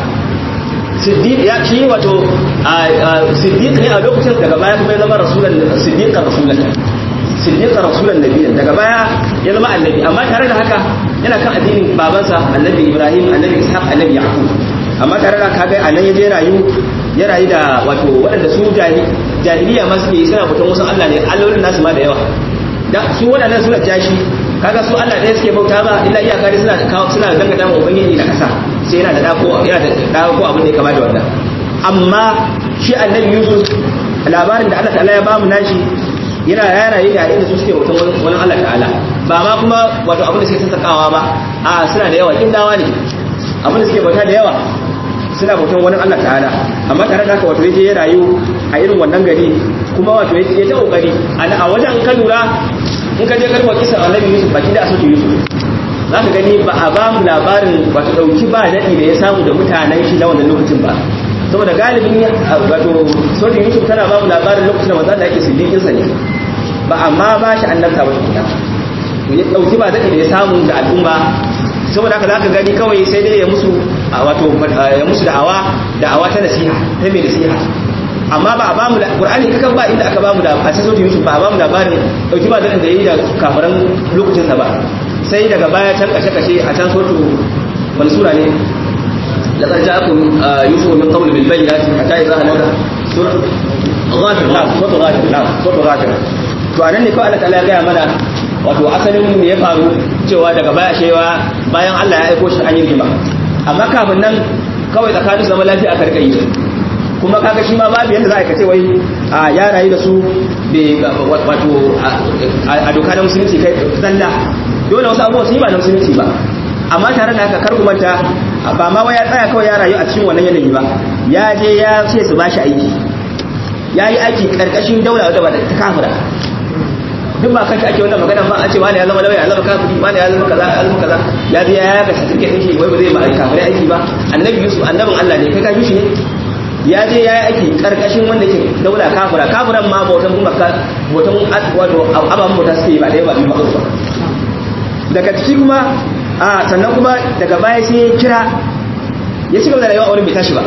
siddiq ya shi wato siddiq ne a lokacin daga baya kuma ya zama rasulan siddiqan rasulan siddiqan rasulan nabiyyan daga baya ya zama annabi amma tare da haka yana kan addinin babansa annabi Ibrahim annabi Ishaq annabi Yaqub amma tare da kaga anan ya je rayu ya rayu da wato waɗanda su jahiliya ma suke suna mutum wasu Allah ne allolin nasu ma da yawa da su waɗannan suna tashi kaga su Allah ɗaya suke bauta ba illa iyaka dai suna suna dangana ma ubangiji na kasa sai yana da dako yana da dako abin da ya kama da wannan amma shi annabi Yusuf labarin da Allah ta'ala ya bamu nashi yana yaraye da inda su suke bautan wani Allah ta'ala ba ma kuma wato abin da suke sassakawa ba a suna da yawa kindawa ne abin da suke bauta da yawa suna bautan wani Allah ta'ala amma tare da haka wato yaje ya rayu a irin wannan gari kuma wato ya ta kokari a wajen ka lura in ka je karwa kisa annabi Yusuf baki da asatu Yusuf za ka gani ba a ba mu labarin wato dauki ba dadi da ya samu da mutanen shi na wannan lokacin ba saboda galibin wato sautin Yusuf tana ba mu labarin lokacin da manzo Allah yake siddiqin sa ne ba amma ba shi annabta ba tukuna ya dauki ba dadi da ya samu da al'umma saboda haka zaka gani kawai sai dai ya musu wato ya musu da'awa da'awa ta nasiha ta mai nasiha amma ba a ba mu Qur'ani kakan ba inda aka ba mu da a cikin sautin Yusuf ba a ba mu labarin dauki ba da yayi da kafiran lokacin sa ba sai daga baya can kashe kashe a can sautu wani sura ne laqad ja'akum yusuf min qabl bil bayyinati hatta idha halaka sura ghafir la sura ghafir la sura ghafir to anan ne ko Allah ta'ala ya ga mana wato asalin me ya faru cewa daga baya shewa bayan Allah ya aiko shi an yi rigima amma kafin nan kawai tsakanin zama lafiya aka rika yi kuma kaga shi ma babu yanda za a kace wai a ya rayu da su wato a doka na musulunci kai zalla dole wasu abubuwa su yi ba na musulunci ba amma tare da haka kar ku manta ba ma wai ya tsaya kawai ya rayu a cikin wannan yanayi ba ya je ya ce su bashi aiki ya yi aiki karkashin daula da ba ta kafira duk ba kanka ake wannan magana ba a ce wani ya zama lauya ya zama kafiri wani ya zama kaza ya zama kaza ya je ya ga certificate din shi wai ba zai ba kafirai aiki ba annabi Yusuf annabin Allah ne kai ka shi ne ya je ya yi aiki karkashin wanda ke daula kafira kafiran ma bautan kuma bautan wato ababen bauta suke yi ba ɗaya ba biyu ba daga ciki kuma a sannan kuma daga baya sai ya kira ya ci gaba da rayuwa a wurin bai tashi ba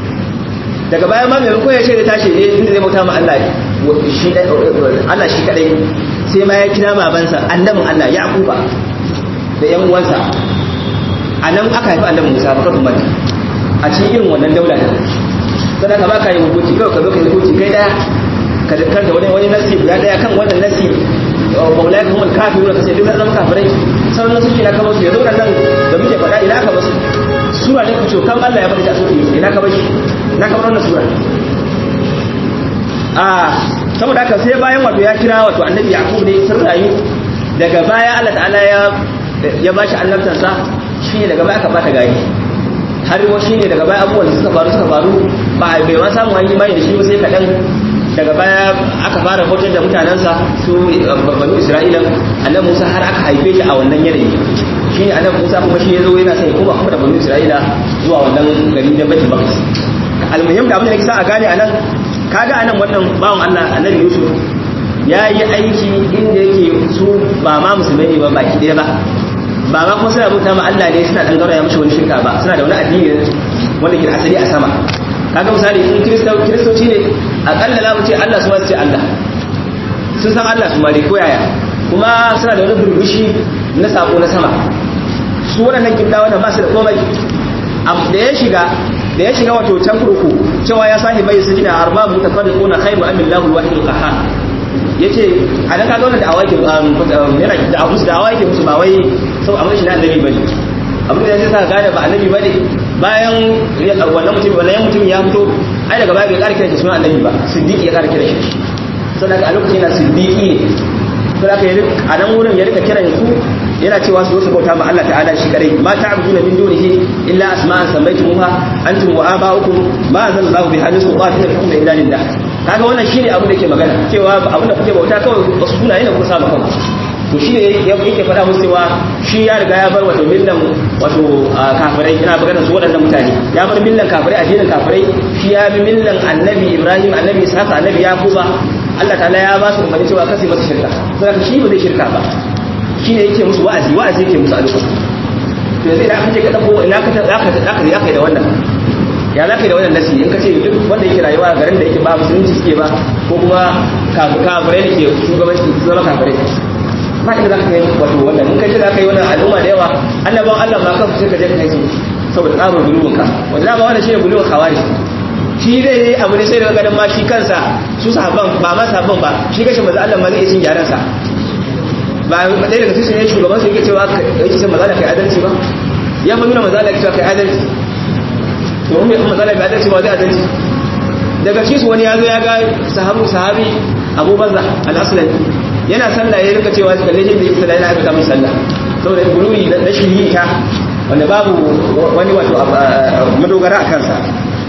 daga baya ma mai ko ya ce da tashi ne inda zai bauta ma Allah shi Allah shi kadai sai ma ya kira babansa annabin Allah Yaquba da yan uwansa anan aka haifi annabi Musa ba kafin bane a cikin irin wannan daula din sai ka baka yi hukunci kawai ka zo ka yi hukunci kai daya ka dakar da wani wani nasi guda daya kan wannan nasi maulai kuma kafiruna kace duk zama kafirai sauran nasu ina ka basu yanzu nan da muke faɗa ina ka basu sura ne ku ce kan Allah ya faɗi ta sura ina ka bashi ina ka bar wannan sura a saboda haka sai bayan wato ya kira wato annabi yaqub ne sun rayu daga baya Allah ta'ala ya ya bashi annabtansa shi ne daga baya aka bata gari har wa shi ne daga baya abubuwan da suka faru suka faru ba bai ma samu wani mai da shi ba sai kadan daga baya aka fara hotar da mutanansa su banu Isra'ila annabi Musa har aka haife shi a wannan yanayi shi ne annabi Musa kuma shi yazo yana sai kuma kuma da banu Isra'ila zuwa wannan gari da Baitul Maqdis almuhim da abin da kisa a gane anan kaga anan wannan bawon Allah annabi Yusuf ya yi aiki inda yake su ba ma musulmai ne ba baki ɗaya ba ba ma kuma suna bauta ma Allah ne suna ɗan gauraya mashi wani shirka ba suna da wani addini wanda ke da asali a sama kaga misali in kiristoci ne akalla za mu ce Allah su ma su ce Allah sun san Allah su ma dai koyaya kuma suna da wani burbushi na sako na sama su waɗannan kinda wannan ba su da komai da ya shiga da ya shiga wato can kurku cewa ya sahi bai su gina arbabu mutafarriquna khairu am billahu al-wahid al-qahhar yace a dan kaga wannan da'awa yake yana da'awa musu da'awa yake musu ba wai sau amma shi na annabi bane abin da yake sa gane ba annabi bane bayan wannan mutum wannan mutum ya fito ai daga baya bai ƙara kiran shi sunan annabi ba siddiqi ya ƙara kiran shi saboda a lokacin yana siddiqi saboda ya a nan wurin ya rika kiran su yana cewa su su bauta ma Allah ta'ala shi kare ma ta'buduna min dunihi illa asma'an sammaytumuha antum wa aba'ukum ma anzalallahu biha min sultanin lakum illa lillah kaga wannan shine abin da yake magana cewa abin da kuke bauta kawai wasu sunaye ne kuka saba kanku to shine yake faɗa musu cewa shi ya riga ya bar wato millan wato kafirai ina magana su waɗannan mutane ya bar millan kafirai addinin kafirai shi ya bi millan annabi Ibrahim annabi Ishaq annabi Yaquba Allah ta'ala ya ba su umarni cewa kasi masa shirka saboda shi ba zai shirka ba shi ne yake musu wa'azi wa'azi yake musu a lokacin to yanzu idan aka ce ka ɗauko ina ka zaka zaka ya kai da wannan ya zaka yi da wannan nasi in ka ce duk wanda yake rayuwa a garin da yake ba musulunci suke ba ko kuma kafirai da ke shugabanci su zama kafirai ba inda zaka kai wato wannan in ka ce zaka yi wannan al'umma da yawa annabawan Allah ma kansu sai ka je ka kai su saboda tsabar gulubin ka wanda ba wannan shine gulubin khawarij shi zai yi abu ne sai daga gadan ma shi kansa su sahabban ba ma sahabban ba shi kashe manzo Allah ma zai yi cin gyaran sa ba ɗaya daga cikin ne shugaban su yake cewa yake ce mazala kai adalci ba ya fa nuna mazala yake cewa kai adalci to mun yi mazala bai adalci ba zai adalci daga cikin su wani ya zo ya ga sahabu sahabi Abu Barza al-Aslami yana sallah ya rika cewa kalle shi da yake sallah yana aka mai sallah saboda gururi na shiri ta wanda babu wani wato madogara a kansa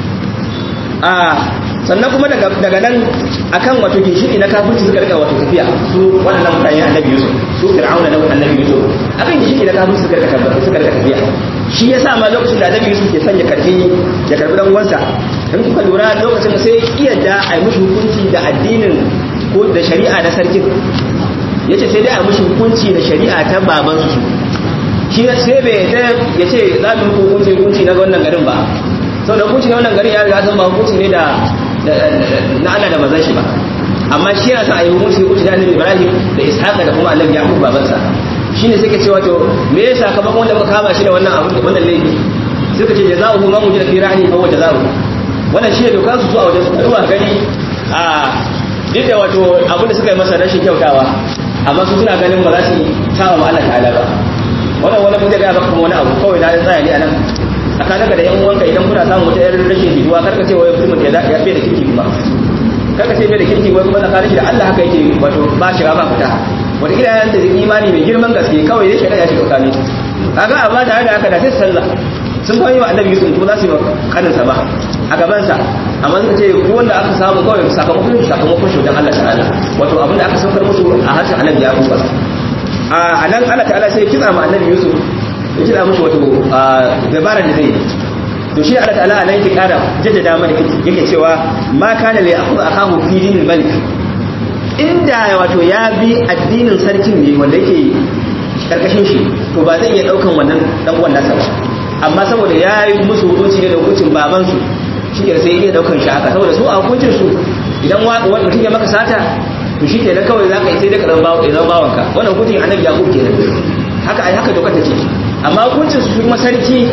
a sannan kuma daga daga nan akan wato ginshiki na kafirci suka rika wato tafiya su wannan mutane annabi Yusuf su Fir'auna da annabi Yusuf akan ginshiki na kafirci suka rika tabbata suka rika tafiya shi yasa ma lokacin da annabi Yusuf ke sanya karfi ya karbi dan uwansa in kuka lura lokacin sai iya da ai mushi hukunci da addinin ko da shari'a na sarkin yace sai dai a mushi hukunci da shari'a ta baban su shi sai bai ta yace za mu hukunci hukunci na wannan garin ba saboda hukunci na wannan garin ya riga san ba hukunci ne da na Allah da mazan shi ba amma shi yana sa a yi hukunci hukunci da annabi Ibrahim da Ishaqa da kuma annabi Yaqub babansa shine sai ka ce wato me yasa sakamakon wanda muka kama shi da wannan abu wannan laifi suka ce jazaohu man wujida fi rahli fa huwa jazaohu wannan shine dokar su a wajen su ruwa gani a duk da wato abin da suka yi masa rashin kyautawa amma su suna ganin ba za su tawa ma Allah ta'ala ba wannan wani mun ga baka wani abu kawai da tsaya ne anan tsakaninka da yan uwanka idan kuna samu wata yar rashin hiduwa karka ce wai mutumin ya ya bai da kirki kuma karka ce bai da kirki wai kuma tsakanin shi da Allah haka yake wato ba shi ba fita wata kila yan da imani mai girman gaske kawai yake da ya shiga tsakanin kaga amma da haka da sai sallah sun fahimci wa annabi Yusuf kuma za su yi kanin sa ba a gaban sa amma suka ce duk wanda aka samu kawai sakamakon sakamakon shi dan Allah ta'ala wato abinda aka saukar musu a harshen annabi Yaqub a nan Allah ta'ala sai ya kitsa ma annabi Yusuf ya kitsa mushi wato dabarar da zai to shi Allah ta'ala anan yake kara jaddada mana yake cewa ma kana li ya'khudha akahu fi dinil malik inda wato ya bi addinin sarkin ne wanda yake karkashin shi to ba zai iya daukan wannan dan wannan sa ba amma saboda ya yi musu hukunci ne da hukuncin baban su shike sai iya daukan shi haka saboda su a hukuncin su idan wanda mutum ya maka sata to shi kenan kawai zaka yi sai da karan bawo idan bawanka wannan hukuncin annabi Yaqub kenan haka ai haka dokar take amma hukuncin su kuma sarki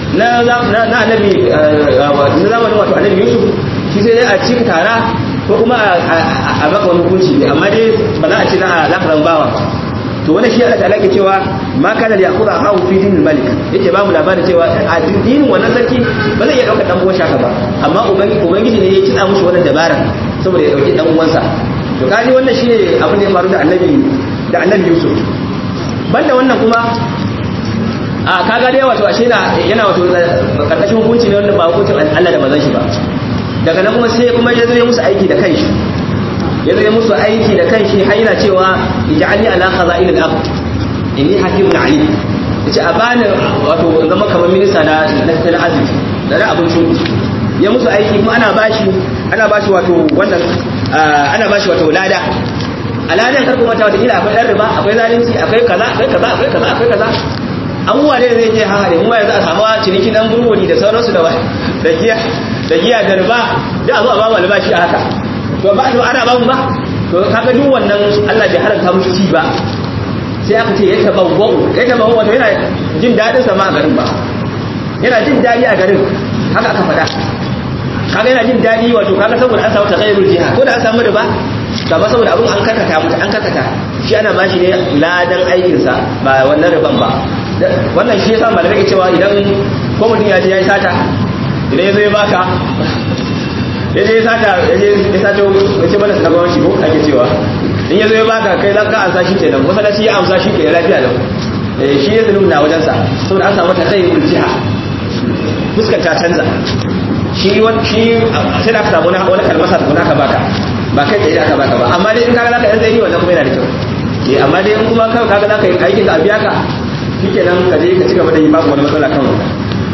na na annabi na zamanin wato annabi Yusuf shi sai dai a cikin tara ko kuma a baka wani hukunci ne amma dai ba za a ce za a zakaran bawa to wannan shi Allah ta'ala ke cewa ma kana da yaquda hawu fi dinil malik yake ba mu labarin cewa a dinin wannan sarki ba zai iya dauka dan uwan shaka ba amma ubangiji ne ya kitsa mushi wannan dabara saboda ya dauki dan uwansa to kaji wannan shine abin da ya faru da annabi da annabi Yusuf banda wannan kuma a kaga dai wato ashe yana wato karkashin hukunci ne wanda ba hukuncin Allah da manzon shi ba daga nan kuma sai kuma ya zo musu aiki da kanshi ya zo musu aiki da kanshi har yana cewa ij'alni ala khaza'in al-ard inni hakimun alim yace a bani wato zama kamar minista na tattalin arziki da na abincin ya musu aiki kuma ana bashi ana bashi wato wannan ana bashi wato lada aladan kar kuma ta wata ila akwai dan riba akwai zalunci akwai kaza akwai kaza akwai kaza akwai kaza abubuwa ne zai je haka ne kuma yanzu a samu ciniki dan burwuri da sauransu da da giya da giya da riba da a zo a ba mu albashi a haka to ba to ana ba mu ba to kaga duk wannan Allah bai haranta mushi ci ba sai aka ce ya tabawwa'u ya tabawwa'u wato yana jin dadin sa ma a garin ba yana jin dadi a garin haka aka faɗa kaga yana jin dadi wato kaga saboda an samu taghayyurul jiha ko da an samu riba to ba saboda abun an karkata mutu an karkata shi ana bashi ne ladan aikin sa ba wannan riban ba wannan shi yasa malamai ke cewa idan ko mutum ya je ya sata idan ya zo ya baka ya je ya sata ya je ya sata wace mana na gwamnati ko ake cewa in ya zo ya baka kai za ka amsa shi kenan masallaci ya amsa shi kenan lafiya lau shi ya zulu na wajensa saboda an samu ta tsayin jiha fuskar ta canza shi shi sai da aka samu wani kalmasa da aka baka ba kai tsaye da aka baka ba amma dai in kaga za ka yan tsaye wannan kuma yana da kyau amma dai in kuma kaga za ka yi aikin ka a biya ka shike nan ka je ka ci gaba da yi babu wani matsala kan wannan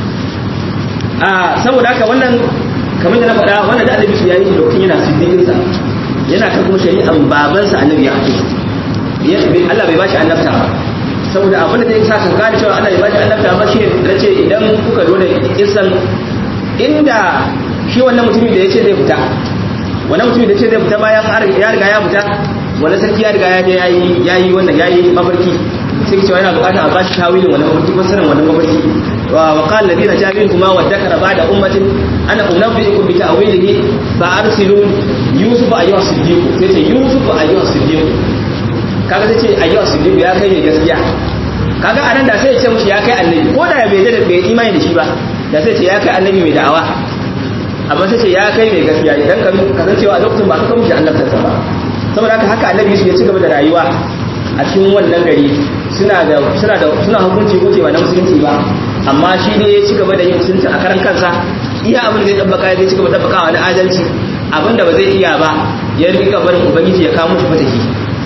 a saboda haka wannan kamar da na faɗa wannan da annabi su yayi lokacin yana siddiqin sa yana kan kuma shari'an baban sa annabi Yaqub Allah bai bashi annabta ba saboda abin da zai sa ka gane cewa Allah bai bashi annabta ba shi ne ce idan kuka zo da kisan inda shi wannan mutumin da yace zai fita wannan mutumin da yace zai fita bayan ya riga ya fita wannan sarki ya riga ya yayi yayi wannan yayi mafarki sai cewa yana bukatar a bashi tawilin wannan mafarki ko sanin wannan mafarki wa qala ladina jabin kuma wa dakara ba'da ummatin ana unabbiukum bi ta'wilihi fa arsilu yusuf ayyuha siddiq sai ce yusuf ayyuha siddiq kaga sai ce ayyuha siddiq ya kai ne gaskiya kaga anan da sai ya ce mushi ya kai annabi ko da bai da bai imani da shi ba da sai ce ya kai annabi mai da'awa amma sai ce ya kai mai gaskiya idan ka kasancewa a lokacin ba ka mushi annabtarsa ba saboda haka haka annabi su ya ci gaba da rayuwa a cikin wannan gari suna da suna da suna hukunci ko ba na musulunci ba amma shi ne ya ci gaba da yin musulunci a karan kansa iya abin da ya tabbaka ya ci gaba da tabbaka wani adalci abin da ba zai iya ba ya rika barin ubangiji ya kawo musu fataki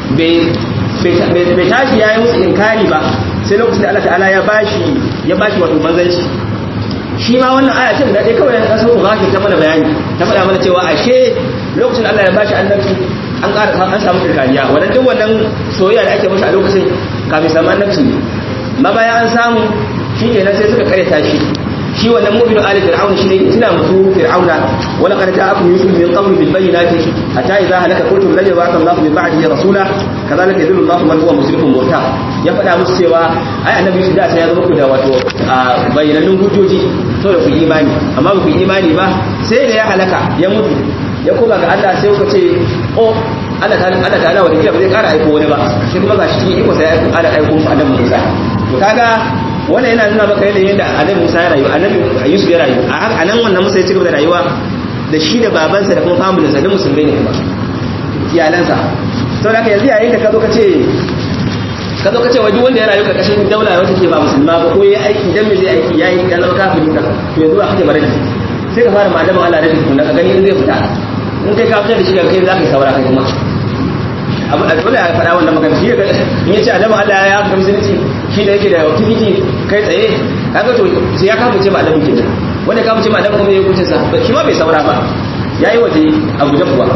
bai bai tashi ya yi musu inkari ba sai lokacin da Allah ta'ala ya bashi ya bashi wato manzanci shi ma wannan aya ce da dai kawai ya kaso ba ta mana bayani ta faɗa mana cewa ashe lokacin Allah ya bashi annabci an ƙara an samu kirkaniya wannan duk wannan soyayya da ake musu a lokacin kafin samu annabci ma bayan an samu shi kenan sai suka kare tashi shi wannan mu'minu ali fir'auna shi ne tuna musu fir'auna wala qad ja'akum yusuf min qabl bil bayyinati hatta idha halaka qultum lan yab'ath Allahu min ba'dihi rasula kadhalika yadullu Allahu man huwa musrifun murta ya faɗa musu cewa ai annabi su da sai ya zama ku da wato bayyanannun hujjoji saboda ku imani amma ba ku imani ba sai da ya halaka ya mutu ya koma ga Allah sai kuka ce oh Allah ta Allah ta'ala wani kila ba zai kara aiko wani ba shi kuma ga shi iko sai ya kara aiko musu annabi Musa to kaga wannan yana nuna maka yadda yadda annabi Musa ya rayu annabi Yusuf ya rayu a nan wannan Musa ya ci gaba da rayuwa da shi da babansa da kuma familinsa da musulmai ne kuma iyalansa sau da ka yanzu yayin da ka zo ka ce ka zo ka ce wa duk wanda ya rayu karkashin daula wata ke ba musulma ba ko ya aiki dan me zai aiki yayi dan zama kafiri ka to yanzu ba kake baraji sai ka fara malamin Allah da tukuna ka gani in zai fita in kai ka fita da shi ga kai za ka yi saura kai kuma abu da dole ya faɗa wannan magana shi in yace adamu Allah ya fita musulunci shi da yake da tikiti kai tsaye kaga to sai ya kafa ce malamin kenan wanda kafa ce malamin kuma ya kuce sa shi ma bai saura ba yayi waje abu da kuwa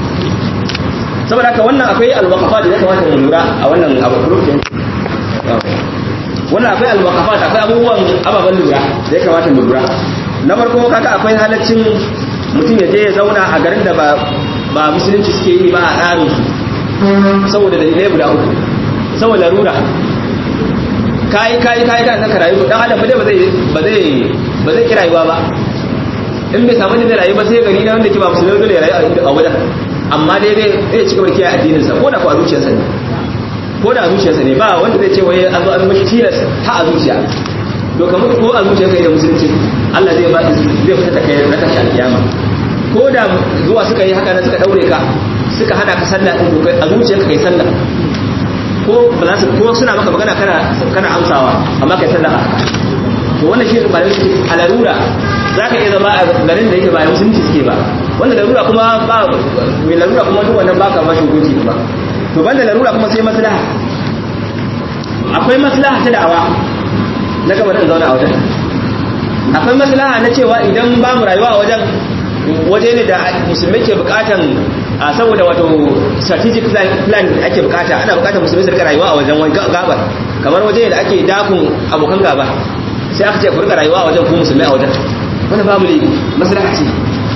saboda haka wannan akwai alwaqafa da ya kamata mu lura a wannan abu rufin wannan akwai alwaqafa akwai abubuwan ababan lura da ya kamata mu lura na farko kaga akwai halaccin mutum ya je ya zauna a garin da ba ba musulunci suke yi ba a tsarin su saboda dalilai guda uku saboda larura kai kai kai kan ka rayu dan adam ba zai ba zai ba zai kira rayuwa ba in bai samu da rayu ba sai gari na wanda ke ba musulmi dole ya rayu a wajen amma dai zai zai ci gaba da kiyaye addinin sa ko da ko a zuciyarsa ne ko da a zuciyarsa ne ba wanda zai ce wai an zo an mashi tilas ta a zuciya to kamar ko a zuciyarka da musulunci Allah zai ba zai fita da kai na kashi alkiyama ko da zuwa suka yi haka na suka daure ka suka hana ka sallah din to a zuciyarka kai sallah ko ba za su ko suna maka magana kana kana amsawa amma kai sallah haka to wannan shi ba a larura zaka iya zama a garin da yake ba musulunci suke ba wanda larura kuma ba mai larura kuma duk wannan baka ma shugunci ba to banda larura kuma sai maslaha akwai maslaha ta da'awa na gaba da zauna a wajen akwai maslaha na cewa idan ba mu rayuwa a wajen waje ne da musulmai ke bukatan a saboda wato strategic plan ake bukata ana bukatar musulmai su rika rayuwa a wajen gabar kamar waje da ake dakun abokan gaba sai aka ce ku rika rayuwa a wajen ku musulmai a wajen wanda babu ne maslaha ce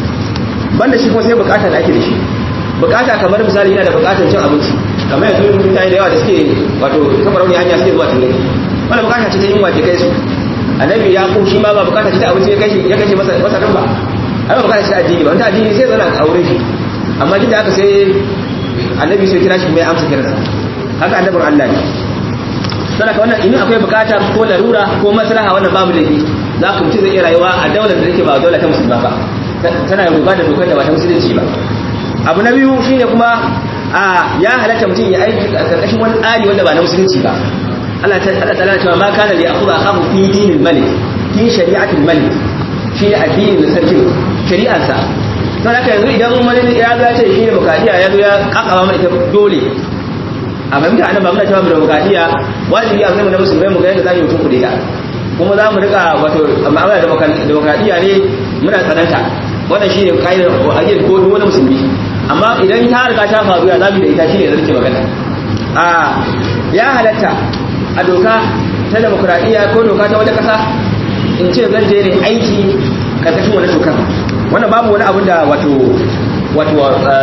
banda shi kuma sai bukata da ake da shi bukata kamar misali yana da bukatar cin abinci kamar yanzu mutane da yawa da suke wato kamar wani hanya suke zuwa turai wannan bukata ce ta yin wace kai su annabi ya ko shi ma ba bukata ce ta abinci ya kashe ya kashe masa masa kan ba ai ba bukata ce ta addini ba wanda addini sai zana aure shi amma duk da aka sai annabi sai kira shi mai amsa kiransa haka annabin Allah ne saboda ka wannan in akwai bukata ko larura ko maslaha wannan babu laifi za ku mutum zai iya rayuwa a daular da take ba daular ta musulma ba tana ruba da dokar da ba ta musulunci ba abu na biyu shine kuma a ya halatta mutum ya aiki a karkashin wani tsari wanda ba na musulunci ba Allah ta'ala cewa ma kana li ya'khudha akhahu fi dinil malik fi shari'atil malik shi ne addinin sarkin shari'arsa don haka yanzu idan wani ya ga ce shi ne bukadiya ya zo ya kakaba mana ita dole a fahimta anan ba muna cewa mu da bukadiya wajibi a zama na musulmai mu ga yadda za mu yi mutum kuɗi ta kuma za mu rika wato ma'amala da bukadiya ne muna tsananta wannan shi ne kaidar ajiyar ko duk wani musulmi amma idan ta riga ta faru ya zamu da ita shi ne da nake magana a ya halatta a doka ta demokradiyya ko doka ta wata kasa in ce zan je ne aiki karkashin wani dokar wannan babu wani abin da wato wato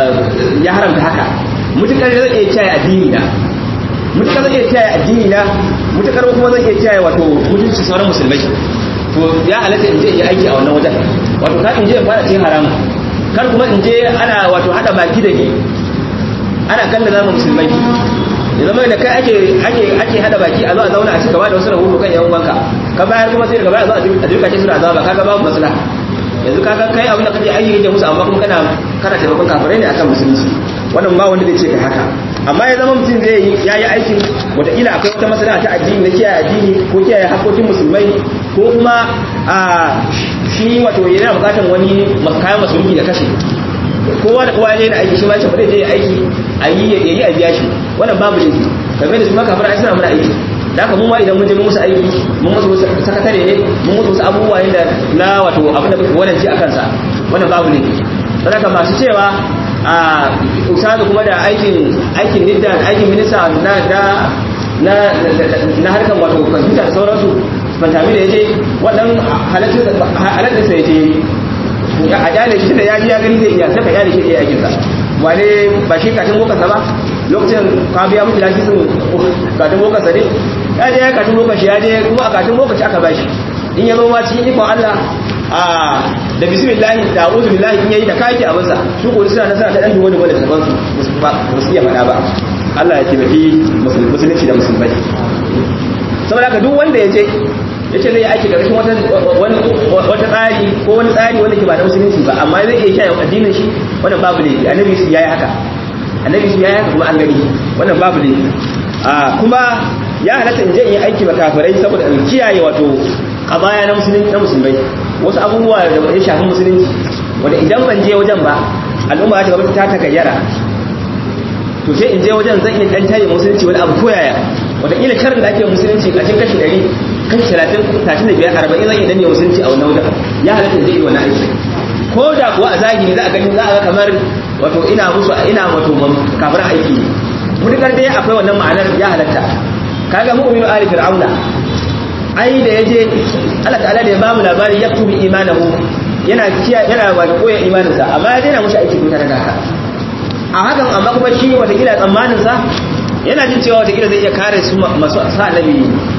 ya haramta haka mutukar zan iya kiyaye addini na mutukar zan iya kiyaye addini na mutukar kuma zan iya kiyaye wato mutunci sauran musulmai to ya halatta in je in yi aiki a wannan wajen wato ka in je in fara cin haramun kar kuma in je ana wato hada baki da ni ana kalla zama musulmai ya zama da kai ake ake ake hada baki a zo a zauna a ci gaba da wasu rahoto kan yan uwanka ka bayar kuma sai daga baya zo a dirka ce suna azaba kaga babu maslaha yanzu kaga kai abin da kake aiki da musu amma kuma kana kana taimakon kafirai ne akan musulunci wannan ba wanda zai ce kai haka amma ya zama mutum zai yi yayi aikin wataƙila akwai wata maslaha ta addini na kiyaye addini ko kiyaye haƙƙoƙin musulmai ko kuma a shi wato yana buƙatar wani kayan masulunci da kashe kowa da kowa ne na aiki shi ma ce ba zai je aiki a yi yayi a biya shi wannan babu laifi kamar da su maka fara suna muna aiki da haka mu ma idan mun je mun musu aiki mun musu sakatare ne mun musu wasu abubuwa inda na wato abin da wannan ci akan sa wannan babu laifi saboda masu cewa a usadu kuma da aikin aikin nidda aikin minista na da na na harkar wato kwamfuta da sauransu fantami da yaje wannan halatta sai yaje a jale shi da yaji ya gani zai iya saka jale shi da yakin sa wane ba shi katin bokansa ba lokacin ka biya miki lasisin katin bokansa ne ya je ya katin bokansa ya je kuma a katin bokansa aka bashi in ya zo ma cikin ikon Allah a da bismillah da a'udhu billahi in yayi da kake abin sa su ko suna nasara ta dan duwa da wanda saban su ba su iya fada ba Allah ya taimaki musulunci da musulmai saboda haka duk wanda ya je yace zai aiki karshen wata wata tsari ko wani tsari wanda ke ba da musulunci ba amma zai iya kiyaye addinin shi wannan babu laifi annabi su yayi haka annabi su yayi haka kuma an gani wannan babu laifi a kuma ya halatta in je in yi aiki ba kafirai saboda in kiyaye wato kabaya na musulunci na musulmai wasu abubuwa da ya shafi musulunci wanda idan ban je wajen ba al'umma ta gaba ta takayyara to sai in je wajen zan iya dan tayi musulunci wani abu koyaya wanda ila sharrin da ake musulunci a cikin kashi ɗari kashi talatin talatin da biyar arba'in zan iya danne musulunci a wannan wajen ya halatta zai yi wannan aiki ko da kuwa a zahiri za a gani za a ga kamar wato ina musu ina wato kafir aiki mutukar dai akwai wannan ma'anar ya halatta kaga mu'minu ali fir'auna ai da yaje Allah ta'ala da ya ba mu labari ya tubi imanahu yana kiya yana wato koyar imaninsa amma ya daina mushi aiki tare da haka a hakan amma kuma shi wata kila tsammanin sa yana jin cewa wata kila zai iya kare su masu sa annabi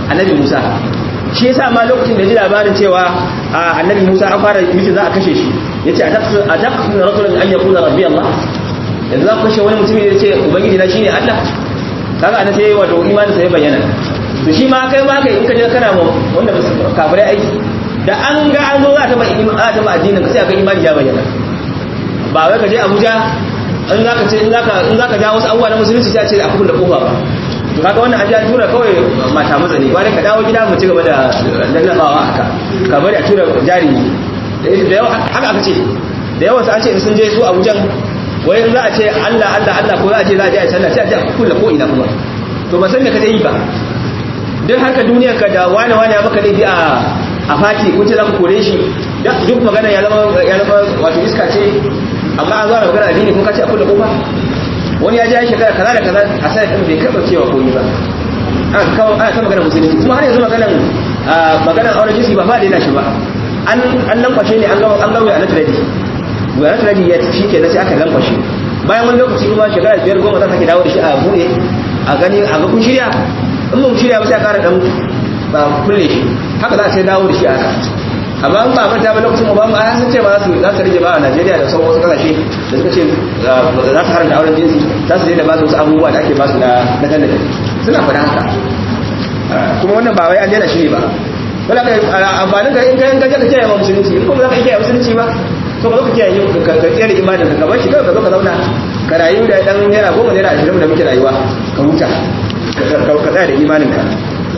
annabi Musa shi yasa ma lokacin da ji labarin cewa annabi Musa an fara miki za a kashe shi yace a taqsu rasulun an yakuna rabbi Allah yanzu za ku kashe wani mutum ya ce ubangiji na shine Allah kaga ana sai wato imanin sa ya bayyana to shi ma kai ma kai in ka je kana mu wanda kafirai aiki da an ga an zo za ta ba imani ta ba addinin ka sai aka imani ya bayyana ba wai ka je Abuja in zaka ce in zaka in zaka ja wasu abubuwa na musulunci sai a ce a kulle kofa ba to kaga wannan an ja tura kawai mata maza ne bare ka dawo gida mu ci gaba da lallabawa haka ka bari a tura jari da yawa haka aka ce da yawa sai an ce sun je su Abuja wai in za a ce Allah Allah Allah ko za a ce za a je a sallah sai a je a kulle ko ina kuma to ba san me ka yi ba duk haka duniyar ka da wani wani ya maka laifi a a fati ko ce za ku kore shi duk magana ya zama ya zama wato iska ce amma an zara magana addini ko ka ce a kulle kofa wani ya ji ya shekara kaza da kaza a sai kan bai karɓa cewa koyi ba ana kawo ana ta magana musulunci kuma har yanzu maganan maganan auren jinsi ba fa da yana shi ba an an lankwashe ne an gawo an gawo a natradi wa natradi ya tafi kenan sai aka lankwashe bayan wani lokaci kuma shekara biyar goma za ta ke dawo da shi a buɗe a gani a ga kun shirya in mun shirya ba sai a ƙara dan ba kulle shi haka za a sai dawo da shi a haka amma an ba manta ba lokacin Obama a sun ce ba za su za su rage ba a Najeriya da sauran wasu kasashe da suka ce za su haranta auren jinsi za su daina ba su wasu abubuwa da ake ba su na na tallafi suna faɗa haka kuma wannan ba wai an daina shi ne ba wala kai amfanin ka in ka in ka je ka kiyaye musulunci in kuma za ka kiyaye musulunci ba to ka zo ka kiyaye ka kiyaye imanin ka bar shi kawai ka zo ka zauna ka rayu da dan naira goma naira ashirin da muke rayuwa ka huta ka tsaya da imanin ka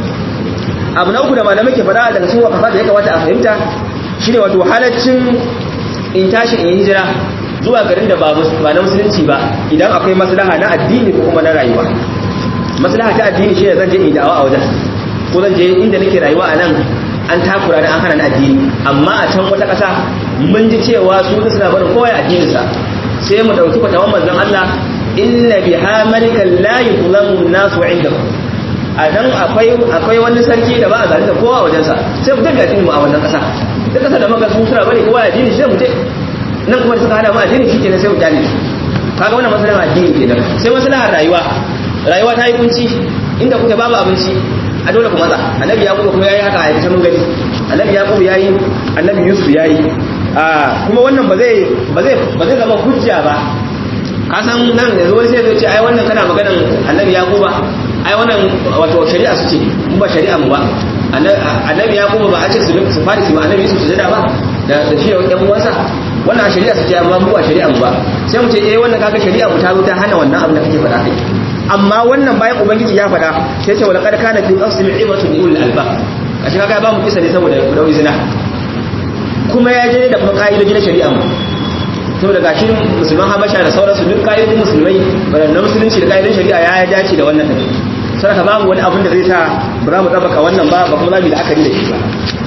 abu na uku da malamai ke fada daga cikin wakafa da ya kamata a fahimta shine wato halaccin in tashi in hijira zuwa garin da ba na musulunci ba idan akwai maslaha na addini ko kuma na rayuwa maslaha ta addini shine zan je in da'awa a wajen ko zan je inda nake rayuwa a nan an takura da an hana na addini amma a can wata ƙasa mun ji cewa su suna barin kowa addininsa sai mu dauki fatawan manzon Allah inna biha malikan la yuzlamu an-nasu 'indahu a nan akwai wani sarki da ba a zalunta kowa a wajensa sai mu tafi addinin mu a wannan kasa duk kasa da maka su sura bane kowa addini sai mu je nan kuma da suka hada mu addini shikenan sai mu kyale kaga wannan maslaha addini kenan sai maslahar rayuwa rayuwa ta yi kunci inda kuke babu abinci a dole ku matsa annabi yaqub kuma yayi haka a yayin mun gani annabi yaqub yayi annabi yusuf yayi a kuma wannan ba zai ba zai ba zai zama hujja ba kasan nan yanzu wani sai zai ce ai wannan kana maganan annabi yaquba ai wannan wato shari'a su ce mun ba shari'a mu ba annabi ya kuma ba a ce su su fadi su ba annabi su sujada ba da shi da ɗan uwansa wannan shari'a su ce amma mu ba shari'a mu ba sai mu ce eh wannan kaga shari'a mu ta zo ta hana wannan abin da kake faɗa kai amma wannan bayan ubangiji ya faɗa sai ce wala qad kana fi qasl ibatu ulul albab kashi kaga ba mu kisa ne saboda da izina kuma ya je da kuma ka'idoji na shari'a mu saboda gashi musulman habasha da sauransu duk kaidojin musulmai na musulunci da kaidojin shari'a ya dace da wannan tafi sai ka babu wani abin da zai sa ba za mu tabbaka wannan ba ba kuma za mu yi la'akari da shi ba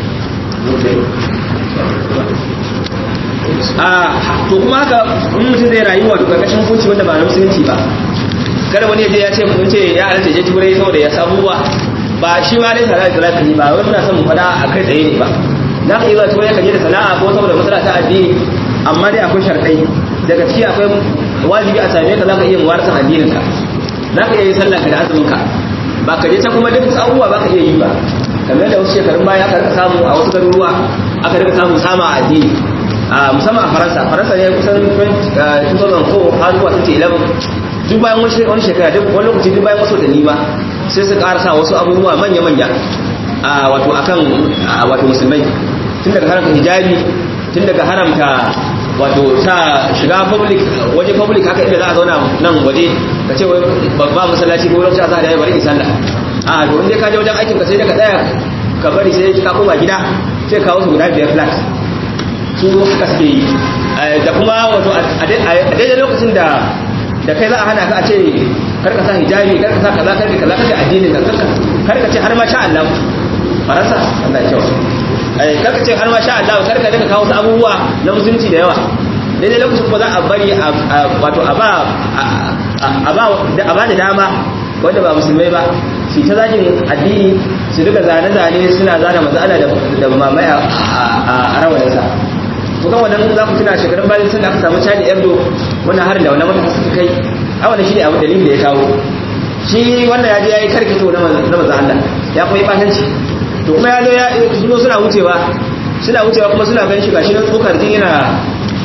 a to kuma haka in mutum zai rayuwa da karkashin hukunci wanda ba na musulunci ba kada wani yaje ya ce mun ce ya halatta je turai saboda ya samu ba ba shi ma dai sana'a da lafiya ba wai muna son mu fada a kai tsaye ne ba za ka yi zuwa turai ka je da sana'a ko saboda matsala ta addini amma dai akwai sharɗai daga ciki akwai wajibi a same ka za ka iya muwarasan addininka za ka iya yi sallah ka da azuminka ba ka je ta kuma duk abubuwa ba ka iya yi ba kamar da wasu shekarun baya aka rika samu a wasu garuruwa aka rika samu sama a addini a musamman a faransa faransa ne kusan two thousand four har zuwa twenty eleven duk bayan wani shekara duk wani lokaci duk bayan wasu watanni ba sai su karasa wasu abubuwa manya-manya a wato akan wato musulmai tun daga haramta hijabi tun daga haramta wato ta shiga public waje public haka inda za a zauna nan waje ka ce babba masallaci ko lokaci a sa da ya bari sallah a to inda ka je wajen aikin ka sai da ka tsaya ka bari sai ka koma gida sai ka wasu guda biyar flat su haka suke yi da kuma wato a daidai lokacin da da kai za a hana ka a ce karka sa hijabi karka sa kaza karka kaza karka addinin ka karka karka ce har ma sha Allah faransa Allah ya kyau ai karka ce har ma sha Allah karka daga kawo su abubuwa na musulunci da yawa daidai lokacin ko za a bari wato a ba a ba a ba da dama wanda ba musulmai ba su ta zagin addini su duka zane-zane suna zana matsala da mamaya a rawayensa kukan wannan za ku tuna shekarun bayan sun da aka samu Charlie Hebdo wannan harin da wannan mata suka kai a wannan shi ne abu dalilin da ya kawo shi wannan ya je ya yi karkito na manzan Allah ya kuma yi batanci to kuma ya zo ya zo suna wucewa suna wucewa kuma suna ganin shi gashi nan tsokar jin yana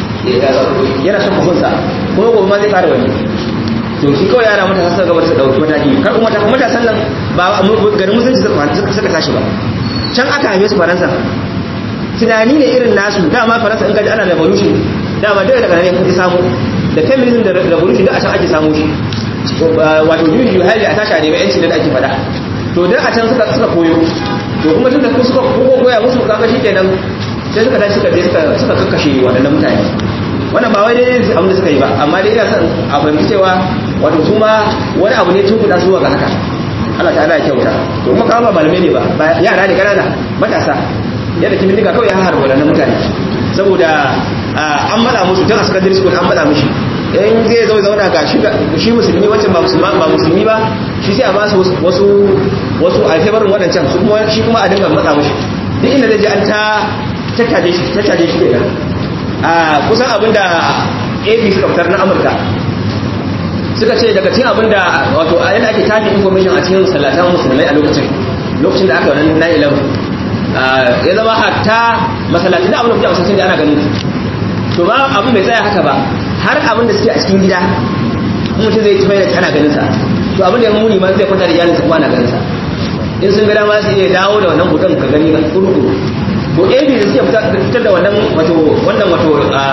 yana son kufunsa kuma gobe ma zai kara wani to shi kawai yara mata sassa gaba su dauki mataki kar kuma ta kuma ta sannan ba garin musulunci suka tashi ba can aka haife su faransa tunani ne irin nasu dama faransa in gaji ana revolution dama dai daga nan ya samu da feminism da revolution da a can ake samu shi wato juyin juhali a tashi a neman yanci da ake fada to dan a can suka suka koyo to kuma tun da suka koya musu kaga shikenan sai suka tashi suka je suka suka kakkashe waɗannan mutane wannan ba wai dai abin da suka yi ba amma dai ina son a fahimci cewa wato su ma wani abu ne tun kuɗa zuwa ga haka Allah ta'ala ya kyauta to kuma kawo ba malamai ne ba yara ne kanana matasa yadda kimin diga kawai ya harba waɗannan mutane saboda an mada musu tun a secondary school an mada mushi in zai zo zauna ga shi musulmi wancan ba musulmi ba shi sai a ba su wasu wasu alfabarin waɗancan su kuma shi kuma a dinga matsa mushi duk inda zai ji an ta tattaje shi tattaje shi kenan a kusan abinda A P suka fitar na Amurka suka ce daga cikin abinda wato yadda ake tafi information a cikin sallatan musulmai a lokacin lokacin da aka wannan nine eleven ya zama hatta masallaci da abin da kuke wasu da ana ganin to ba abu bai tsaya haka ba har abin da suke a cikin gida mutum zai tafi da ana ganin sa to abin da ya muni ma zai kwanta da iyalinsa kuma ana ganin sa in sun gada ma su iya dawo da wannan hoton ka gani ga kurkuru to A B da suke fitar da wannan wato wannan wato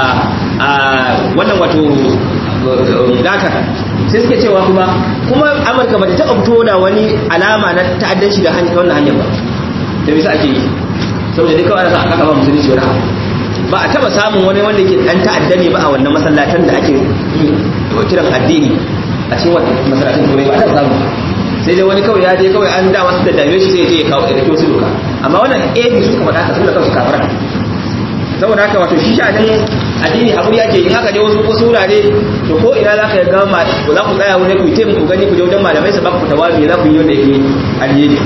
wannan wato data sai suke cewa kuma kuma Amurka ba ta taɓa fito da wani alama na ta'addanci da hanyar wannan hanyar ba da bisa ake yi saboda dai kawai ana sa aka ba musulunci wani abu ba a taba samun wani wanda ke dan ta'adda ne ba a wannan masallatan da ake yi kiran addini a cikin wannan masallatan turai ba a taba samu sai dai wani kawai ya je kawai an da wasu da dame shi sai ya je ya kawo da wasu doka amma wannan A B suka faɗa ka sun da kansu kafara saboda haka wato shi sha'anin addini hakuri ake in haka je wasu wasu wurare to ko ina za ka ga ma za ku tsaya wani ku taimu ku gani ku je wajen malamai su ba ku fitawa me za ku yi wanda yake alheri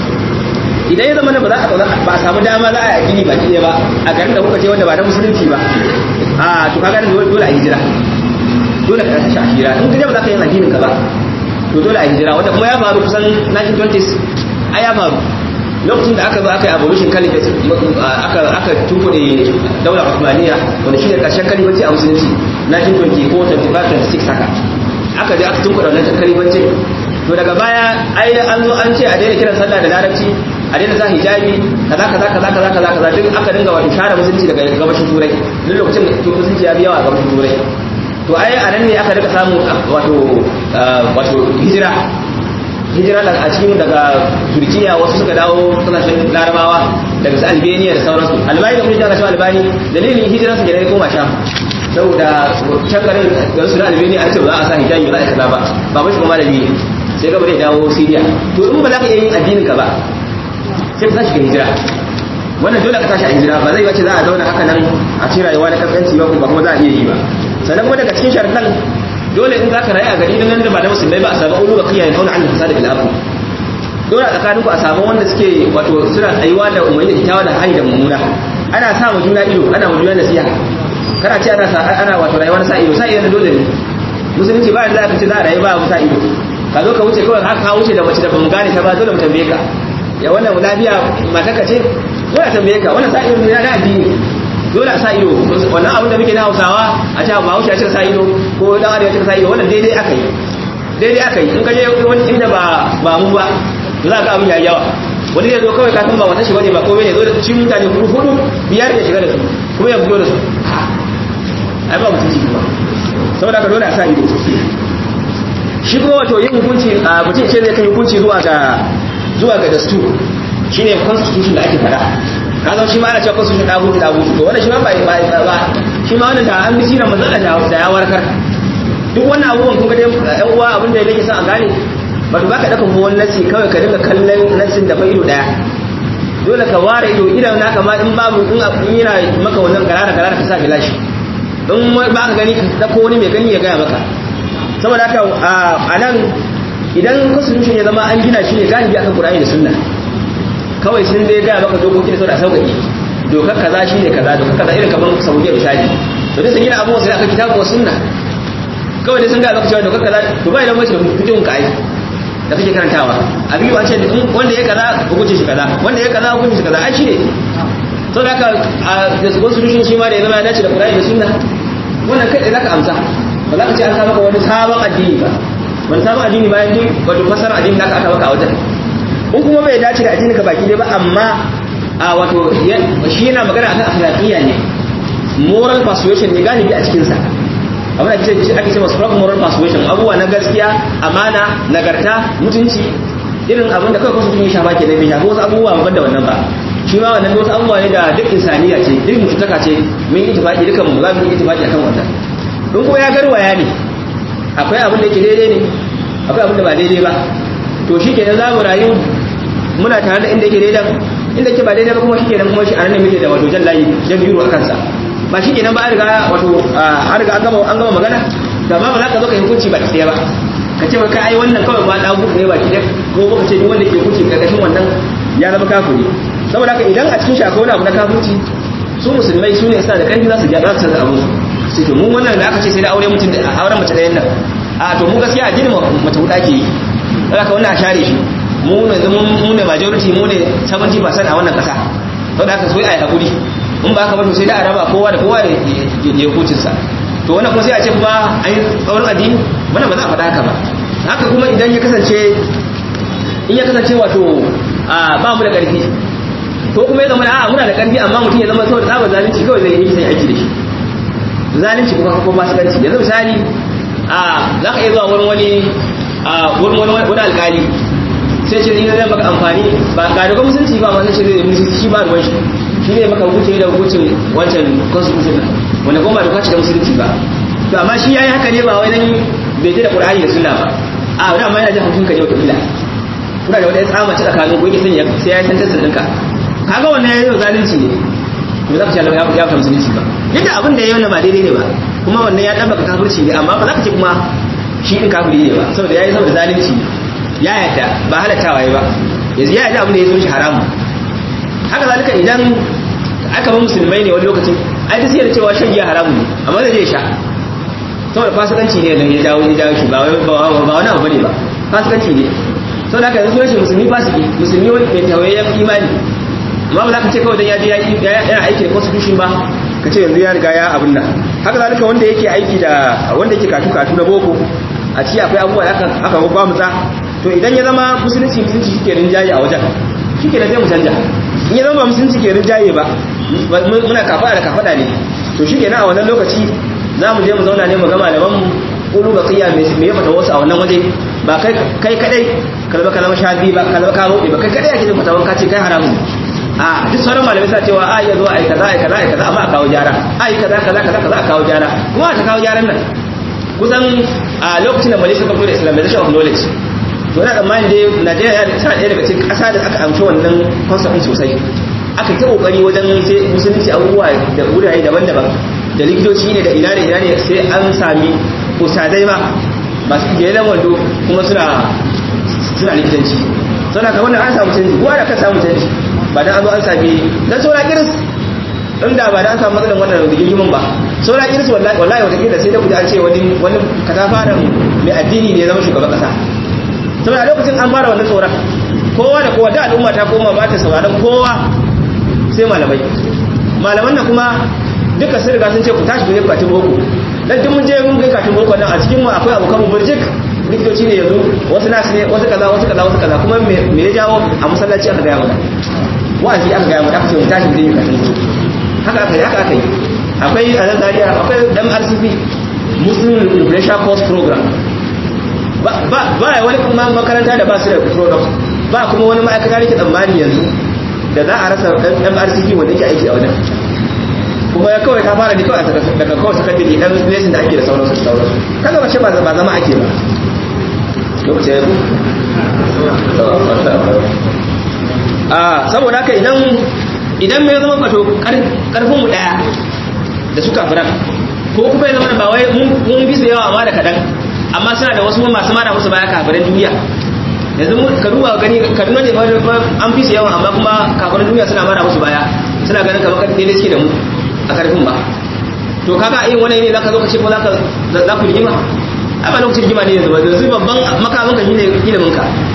idan ya zama ba za a ba a samu dama za a yi addini ba ɗaya ba a garin da kuka ce wanda ba na musulunci ba a to kaga dole a hijira dole ka tashi a hijira in kaje ba za ka yi addinin ka ba to dole a hijira wanda kuma ya faru kusan nineteen twenties ai ya faru lokacin da aka zo aka yi abolition caliphate aka aka tukuɗe daular Osmaniya wanda shine karshen caliphate a musulunci nineteen twenty-four twenty-five twenty-six haka aka je aka tunkuɗe wannan caliphate to daga baya ai an zo an ce a daina kiran sallah da larabci a daina sa hijabi kaza kaza kaza kaza kaza kaza duk aka dinga wato share musulunci daga gabashin turai duk lokacin da musulunci ya bi yawa a gabashin turai to ai a nan ne aka rika samu wato wato hijira hijira a cikin daga Turkiya wasu suka dawo kasashen Larabawa daga su Albania da sauransu Albani da kuma daga su Albani dalilin hijira su ne koma Sham saboda can garin da su na Albania an ce ba za a sa hijabi ba za a kaza ba ba ba shi kuma malami sai gaba da dawo Syria to in ba za ka iya yin addinin ka ba sai ka tashi ka hijira wannan dole ka tashi a hijira ba zai wace za a zauna haka nan a ci rayuwa na kaskanci ba kuma za a iya yi ba sannan kuma daga cikin sharaɗan dole in za ka rayu a gari nan da ba da musulmai ba a samu ulu bakiya ya kauna an da fasada bil ardh dole a tsakanin ku a samu wanda suke wato suna tsayuwa da umarni da kyawawan da hali da mummuna ana sa mu juna ido ana mu juna nasiha kana ce ana sa ana wato rayuwa na sa ido sa ido dole ne musulunci ba da za ka ce za a rayu ba mu sa ido ka zo ka wuce kawai haka ka wuce da mace da bamu gane ta ba dole mu tambaye ka ya wannan lafiya mata ka ce dole tambaye ka wannan sa ido ne na addini dole a sa ido wannan abin da muke na Hausawa a ce ba Hausa ya ce sa ido ko dan Arewa ya ce sa ido wannan daidai aka yi daidai aka yi in ka je wani inda ba ba mu ba za ka abin yayi yawa wani zai zo kawai ka san ba wata shi bane ba ko bane zo da cikin mutane hudu hudu biyar da shiga da su kuma ya fito da su ai ba mutunci kuma saboda ka dole a sa ido shi kuma wato yin hukunci a mutum ce zai kai hukunci zuwa ga zuwa ga dastur shine constitution da ake fada ka zo shi ma ana cewa constitution da abu da abu to wannan shi ma ba ba ba shi ma wannan da an bi sinan manzon Allah da ya warkar duk wannan abubuwan kun ga dai ƴan uwa abin da yake son a gane ba to baka daka mu wannan nasi kawai ka dinga kallon nasin da fa ido daya dole ka ware ido idan naka ma in babu in yana maka wannan garara garara ka sa gilashi in ba ka gani ka dako wani mai gani ya gaya maka saboda haka a nan idan constitution ya zama an gina shi ne galibi akan Qur'ani da Sunna kawai sun dai gaya maka dokoki da sau da sauƙaƙe dokar kaza shi ne kaza dokar kaza irin kamar Saudiya misali to dai sun gina abubuwan sai aka kitabu wa Sunna kawai dai sun gaya maka cewa dokar kaza to bai da mace da fikihun ka ai da kake karantawa a biyu an ce wanda ya kaza hukunci shi kaza wanda ya kaza hukunci shi kaza ai shine to da ka da constitution shi ma da ya zama ya dace da Qur'ani da Sunna wannan kai da zaka amsa ba za ka ce an ka maka wani sabon addini ba wani sabon addini bayan dai wato fasara addini da aka maka a wajen in kuma bai dace da addini ka baki dai ba amma a wato shi yana magana akan akhlaqiyya ne moral persuasion ne galibi a cikin sa abin da ake ce ake ce masu moral persuasion abubuwa na gaskiya amana nagarta mutunci irin abin da kawai kwasu tun yi shafa ke bai shafi wasu abubuwa ban da wannan ba shi ma wannan wasu abubuwa ne da duk insaniya ce duk mututaka ce mun yi tafaki dukan mu za mu yi tafaki akan wannan don kuma ya garwaya ne akwai abin da yake daidai ne akwai abin da ba daidai ba to shi kenan za mu rayu muna tare da inda yake daidai inda yake ba daidai ba kuma shi kenan kuma shi a nan muke da wato jan layi jan biro a kansa ba shi kenan ba an riga wato an riga an gama an gama magana da ba ba za ka zo ka yi hukunci ba ki ba ka ce ka ai wannan kawai ba da gudu ne ba ki ko ka ce duk wanda ke hukunci karkashin wannan ya zama kafiri saboda haka idan a cikin shi akwai wani abu na kafirci su musulmai su ne suna da ƙarfi za su gyara su canza abu sai to mu wannan da aka ce sai da aure mutum da auren mace da yannan a to mu gaskiya addinin mace huɗa ke yi haka wannan a share shi mu ne mu ne majority mu ne seventy percent a wannan ƙasa saboda haka so ai hakuri in ba haka ba to sai da araba kowa da kowa ya hukuncin sa to wannan kuma sai a ce kuma an yi tsawon addini wannan ba za a faɗa haka ba haka kuma idan ya kasance in ya kasance wato ba mu da ƙarfi ko kuma ya zama a muna da ƙarfi amma mutum ya zama saboda tsabar zalunci kawai zai yi sai aiki da shi zalunci kuma ko ba su ƙarfi yanzu misali a za ka iya zuwa wurin wani wurin wani wani alƙali sai ce zai maka amfani ba ga daga musulunci ba ma sai ce zai musulunci shi ba ruwan shi shi ne maka hukunci da hukuncin wancan constitution wanda kuma ba doka ce da musulunci ba to amma shi yayi haka ne ba wai nan bai ji da Qur'ani da Sunna ba a wani amma yana jin hukuncin ka ne wata ila kuna da wata tsama ci tsakanin ku yake sanya sai ya tantance ɗinka kaga wannan yayin zalunci ne to za ka ce Allah ya fara musulunci ba yadda abin da yayi wannan ba daidai ne ba kuma wannan ya dan baka kafirci ne amma ba za ka ce kuma shi din kafiri ne ba saboda yayi saboda zalunci ya yadda ba halattawa yayi ba yanzu ya yadda abin da ya zo shi haramu haka zalika idan aka ba musulmai ne wani lokacin ai sai da cewa shan giya haramu ne amma zai je sha saboda fasikanci ne nan ya dawo ya dawo shi ba ba wani abu bane ba fasikanci ne saboda haka yanzu shi musulmi fasiki musulmi wani mai tawayyan imani amma ba za ka ce kawai dan ya je yana aiki da constitution ba ka ce yanzu ya riga ya abin nan haka zalika wanda yake aiki da wanda yake katu katu na boko a ci akwai abubuwa da aka aka ba mu tsa to idan ya zama musulunci musulunci shike rinjaye a wajen shike da zai mu canja in ya zama musulunci ke rinjaye ba muna kafada da kafada ne to shike na a wannan lokaci za mu je mu zauna ne mu ga malaman mu kulu ga qiya me me ya fata wasu a wannan waje ba kai kai kadai kalma kalma shafi ba kalma ka robe ba kai kadai ake fata wanka ce kai haramun a duk sauran malamai suna cewa a ya zo ai kaza ai kaza ai kaza amma a kawo gyara ai kaza kaza kaza kaza a kawo gyara kuma ta kawo gyaran nan kusan a lokacin da malaysia ka fara islamization of knowledge to na tsammanin dai Najeriya tana ɗaya daga cikin ƙasa da aka amshi wannan concept sosai aka ta kokari wajen sai musulunci abubuwa da wurare daban-daban da likitoci ne da ina ne ina ne sai an sami ustadai ma masu gelan wando kuma suna suna likitanci saboda kamar wannan an samu canji kowa da ka samu canji ba dan an zo an sami dan saura kiris dan da ba dan an samu matsalan wannan rigimin ba saura kiris wallahi wallahi wata kila sai da kuji an ce wani wani katafaren mai addini ne ya zama shugaban kasa saboda lokacin an fara wannan tsoron kowa da kowa da al'umma ta koma ba ta sauraron kowa sai malamai malaman nan kuma duka sun riga sun ce ku tashi ku je katin boko dan duk mun je mun ga katin boko nan a cikin mu akwai abokan mu burjik likitoci ne yanzu wasu nasu ne wasu kaza wasu kaza wasu kaza kuma me ya jawo a masallaci aka ga mana wa'azi aka ga mana aka ce mu tashi mu je katin boko haka aka yi haka aka yi akwai a Zaria akwai dan R C P Muslim Refresher Course Program ba ba wani kuma makaranta da ba su da product ba kuma wani ma'aikata da ke tsammani yanzu da za a rasa dan R C P wanda yake aiki a wajen kuma ya kawai ta fara ne kawai daga kawai sakandare dan lesson da ake da sauransu da sauransu kaga mace ba ba zama ake ba lokaci ya ku a saboda haka idan idan mai zama bato karfin mu daya da suka fara ko kuma ya zama ba wai mun bi su yawa amma da kadan amma suna da wasu masu mara musu baya kafirin duniya yanzu ka duba gani Kaduna ne an fi su yawan amma kuma kafirin duniya suna mara musu baya suna ganin kamar kan ne suke da mu a karfin ba to kaga yin wani ne zaka zo ka ce ko zaka za ku rigima a ba lokacin rigima ne yanzu ba yanzu babban makamin ka shine ilimin ka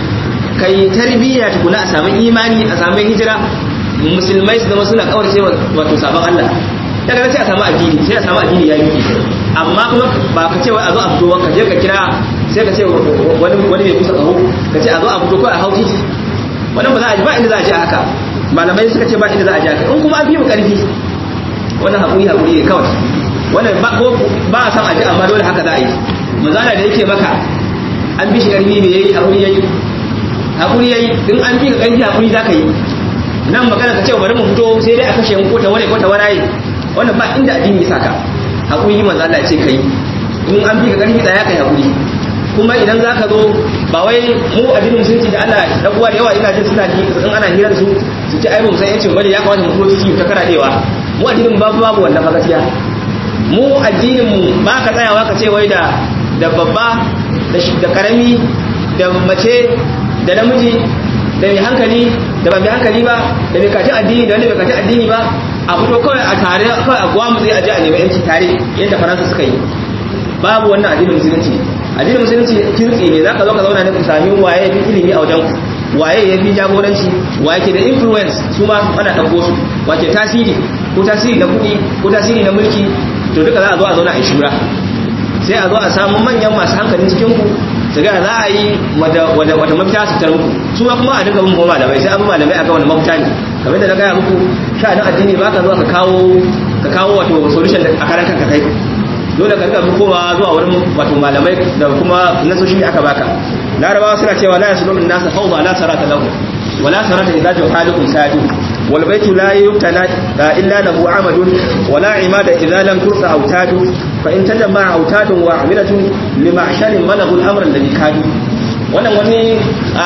kai tarbiyya tukuna a samu imani a samu hijira musulmai su zama suna kaurace wato sabon Allah daga nan sai a samu addini sai a samu addini ya yi amma kuma ba ka ce wai a zo a fito ka je ka kira sai ka ce wani wani mai kusa kaho ka ce a zo a fito ko a hau titi wannan ba za a ji ba inda za a ji haka malamai suka ce ba inda za a ji haka in kuma an fi mu karfi wannan hakuri hakuri ne kawai wannan ba ko ba a san a ji amma dole haka za a yi manzala da yake maka an bi shi karfi me yayi hakuri yayi hakuri yayi in an fi ka karfi hakuri za ka yi nan magana ka ce bari mu fito sai dai a kashe mu ko ta ware ko ta waraye wannan ba inda addini ya saka hakuri manzo Allah ya ce kai in an bi ka karfi da ya kai hakuri kuma idan zaka zo ba wai mu addinin musulunci da Allah dan uwa da yawa ina jin suna ji in ana hirar su su ce ai ba mu san yancin bane ya kamata mu fito ciki ta karadewa mu addinin babu babu wannan fa gaskiya mu addinin mu ba ka tsayawa ka ce wai da da babba da da karami da mace da namiji da mai hankali da ba mai hankali ba da mai kacin addini da wanda mai kacin addini ba a fito kawai a tare kawai a guwa mutsi a ji a nemi yanci tare yadda faransa suka yi babu wannan addinin musulunci addinin musulunci kirtsi ne zaka zo ka zauna ne ku sami waye fi ilimi a wajen waye ya fi jagoranci waye ke da influence su ma ana ɗauko su wace tasiri ko tasiri na kuɗi ko tasiri na mulki to duka za a zo a zauna a shura sai a zo a samu manyan masu hankalin cikin ku su ga za a yi wata mafita su tar muku su ma kuma a duka mun kuma malamai sai abu malamai aka wani mafita ne kamar da na gaya muku sha'anin addini ba ka zo ka kawo ka kawo wato solution da a karan kanka kai dole ka rika kowa zuwa wurin wato malamai da kuma nasoshi aka baka larabawa suna cewa la yaslumu an-nas fawda la sarata lahu wa la sarata idza jahalukum sadu wal baytu la yubtana illa lahu amadun wa la imada idza lam tursa autadu fa in tajamma autadun wa amilatun lima'sharin malahul amr alladhi kadu wannan wani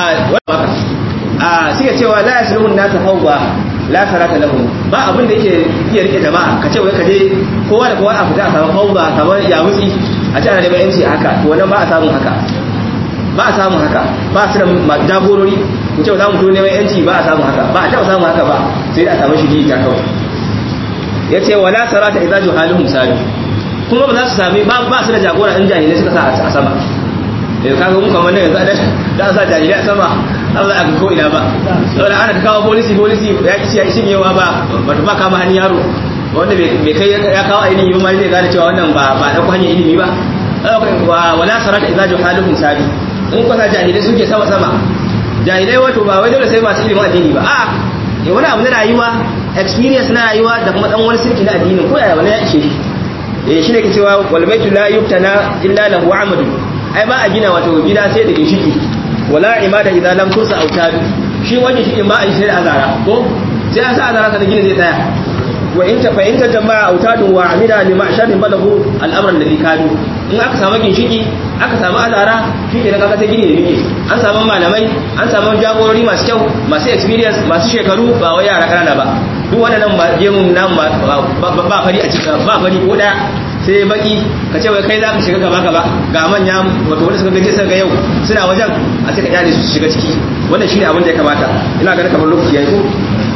a suke cewa la yaslumu an-nas fawda la sarata lahu ba abin da yake iya rike jama'a ka ce wai ka je kowa da kowa a fita a samu fawda kamar ya mutsi a ce ana neman yanci haka to wannan ba a samu haka ba a samu haka ba su da jagorori ku ce za mu to neman yanci ba a samu haka ba a taɓa samu haka ba sai da a samu shi ta kawai ya ce wala sarata idza juhaluhum sabi kuma ba za su sami ba ba su da jagora in jahilai suka sa a sama da kaga mu kamar ne yanzu da an sa jahilai a sama Allah ya ko ina ba saboda ana ta kawo polisi polisi ya kici ya kici yawa ba wato ba kama hannun yaro wanda bai kai ya kawo ainihi ba ma zai gane cewa wannan ba ba da hanyar ilimi ba wala sarata idza juhaluhum sabi in kwasa jahilai suke sama sama jahilai wato ba wai dole sai masu ilimin addini ba a'a ne wani abu na rayuwa experience na rayuwa da kuma dan wani sirki na addinin ko yaya wani ya ishe shi eh shine ke cewa wal baitu la yubtana illa lahu amadu ai ba a gina wato gida sai da gishiki wala imada idan lam tursa autadu shi wani shi ma ai sai azara ko sai an sa azara ka gina zai tsaya wa in ta fa'inta jama'a autadun wa amida li ma'sharin balahu al-amr alladhi kadu in aka samu ginshiki aka samu azara shi ke da kaga ta gini da mike an samu malamai an samu jagorori masu kyau masu experience masu shekaru ba wai yara kanana ba duk wannan ba gemun nan ba fari a cikin ba fari ko daya sai baki ka ce wai kai za ka shiga gaba gaba ga manya wato wanda suka gaje suka ga yau suna wajen a sai ka kyale su shiga ciki wannan shine abin da ya kamata ina ganin kamar lokaci yayi ko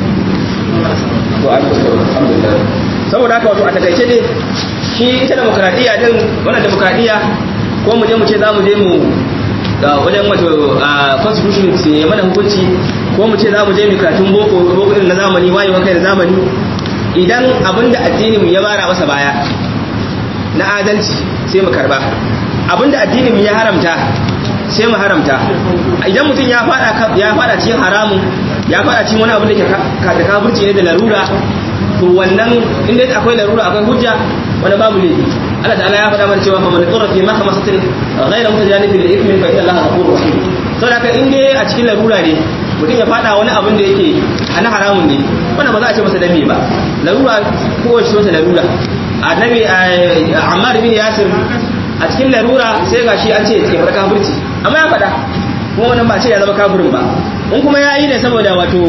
to alhamdulillah saboda haka wato a takaice ne shi ita demokradiyya din wannan demokradiyya ko mu je mu ce za mu je mu wajen wato constitution sai mana hukunci ko mu ce za mu je mu karatun boko boko din na zamani wayewa kai da zamani idan abinda addinin mu ya bara masa baya na adalci sai mu karba abinda addinin mu ya haramta sai mu haramta idan mutum ya fada ya fada cikin haramun ya fada cikin wani abu da ke da kafirci ne da larura to wannan inda akwai larura akwai hujja wanda babu laifi Allah ta'ala ya faɗa mana cewa fa man qurra fi mahmasatin ghayra mutajanifin lil ithmi fa inna Allaha ghafurur rahim saboda haka in dai a cikin larura ne mutum ya fada wani abin da yake ana haramun ne wannan ba za a ce masa dame ba larura ko wace wata larura annabi Ammar bin Yasir a cikin larura sai gashi an ce ya fara kafirci amma ya faɗa kuma wannan ba ce ya zama kafirin ba in kuma ya yi ne saboda wato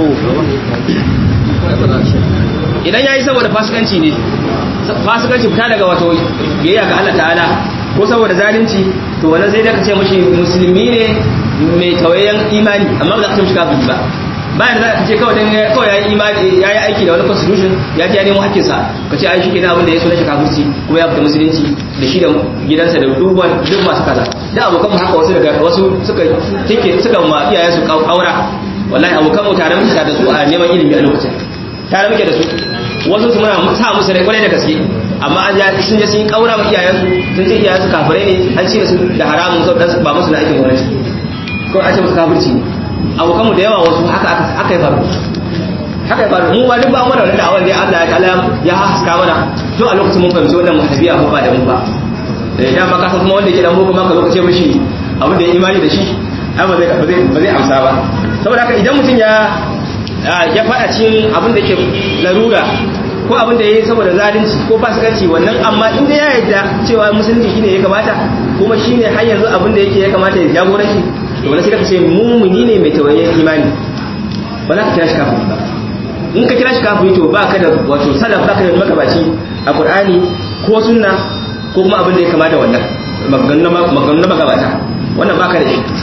idan ya yi saboda fasikanci ne fasikanci fita daga wato biyayya ga Allah ta'ala ko saboda zalunci to wannan sai da ka ce mashi musulmi ne mai tawayen imani amma ba za ka ce mashi kafiri ba bayan da ka ce kawai dan kawai yayi imani yayi aiki da wani constitution ya ji ya nemo hakkin sa ka ce ai shi kenan abin da ya so na shi kafirci kuma ya fita musulunci da shi da gidansa da duk wani duk masu kaza da abokan mu haka wasu daga wasu suka tike suka ma iyayen su kaura wallahi abokan mu tare muke da su a neman ilimi a lokacin tare muke da su wasu su muna sa musu rai kwarai da gaske amma an ja sun je sun yi kaura ma iyayen su sun ce iyayen su kafirai ne an ce su da haramun sau dan ba musu na aikin gwamnati ko a ce musu kafirci ne abokan mu da yawa wasu haka aka yi faru haka ya faru mu ba duk ba mu da da'awar dai Allah ya ta'ala ya haska mana to a lokacin mun fahimci wannan muhtabiya ko ba da mu ba eh dan ma ka san kuma wanda yake dan boko ma ka lokaci mishi abin da ya imani da shi ai ba zai ba zai ba zai amsa ba saboda haka idan mutum ya ya fada cikin abin da yake larura ko abin da yayi saboda zalunci ko fasikanci wannan amma in da ya yarda cewa musulunci shine ya kamata kuma shine har yanzu abin da yake ya kamata ya jagoranci to wala sai ka ce mumuni ne mai tawayen imani ba za ka kira shi kafiri ba in ka kira shi kafiri to ba ka da wato salaf ba ka da magabaci a Qur'ani ko sunna ko kuma abin da ya kama da wannan maganganun magabata wannan ba ka da shi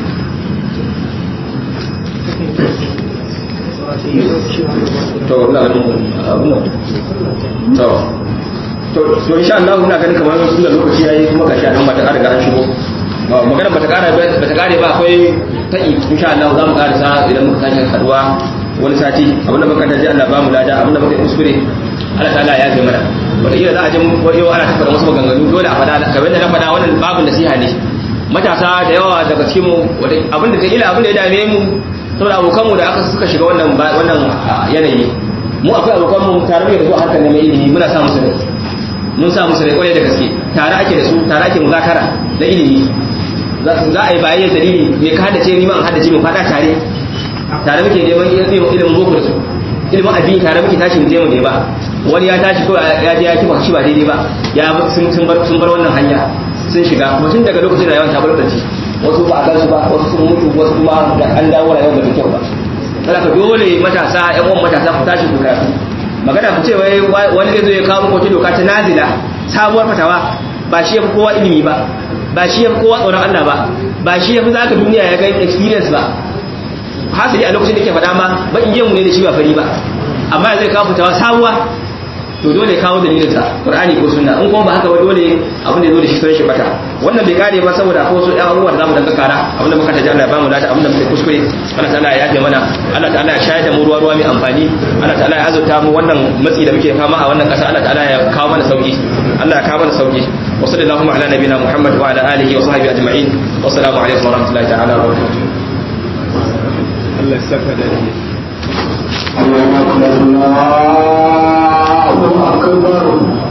to ina ganin to to to insha Allah ina ganin kamar sun da lokaci yayi kuma gashi an mata riga an shigo magana bata kara bata kare ba akwai ta'i insha Allah za mu karasa idan muka sake haduwa wani sati abinda muka taji Allah ba mu lada abinda muka kuskure Allah ta'ala ya yi mana wanda ila za a je yau ana tabbata wasu maganganu dole a fada kamar da na fada wannan babun nasiha ne matasa da yawa daga cikin mu abinda ta ila abinda ya dame mu saboda abokan mu da aka suka shiga wannan wannan yanayi mu akwai abokan mu tare da zuwa harkar neman ilimi muna sa musu rai mun sa musu rai kwarai da gaske tare ake da su tare ake muzakara da ilimi za a yi bayan dalili me ka haddace ni ma an haddace mu fada tare tare muke neman ilimin boko da su ilimin addini tare muke tashi mu je mu ne ba wani ya tashi ko ya je ya kifa shi ba daidai ba ya sun sun bar sun bar wannan hanya sun shiga kuma tun daga lokacin da yawan ta barkaci wasu ba a gansu ba wasu sun mutu wasu kuma an dawo rayuwar da kyau ba kada ka dole matasa ƴan uwan matasa ku tashi ku karatu magana ku ce wai wani zai zo ya kawo muku doka ta nazila sabuwar fatawa ba shi yafi kowa ilimi ba ba shi yafi kowa tsoron Allah ba ba shi yafi zaka duniya ya ga experience ba hasali a lokacin da ke faɗa ma ba in mu ne da shi ba fari ba amma zai kawo fitawa sabuwa to dole kawo dalilin sa Qur'ani ko sunna in kuma ba haka ba dole abin da yazo da shi sai shi bata wannan bai kare ba saboda ko so ɗan abubuwa da zamu danka kara abin da muka taji Allah ya bamu lada abin da muke kuskure Allah ta'ala ya yafe mana Allah ta'ala ya shayar da mu ruwa ruwa mai amfani Allah ta'ala ya azurta mu wannan matsi da muke fama a wannan ƙasa Allah ta'ala ya kawo mana sauki Allah ya kawo mana sauki wa sallallahu ala nabiyina Muhammad wa ala alihi wa sahbihi ajma'in wa assalamu alaikum wa rahmatullahi ta'ala wa barakatuh Allah ya saka da ni Allah akbar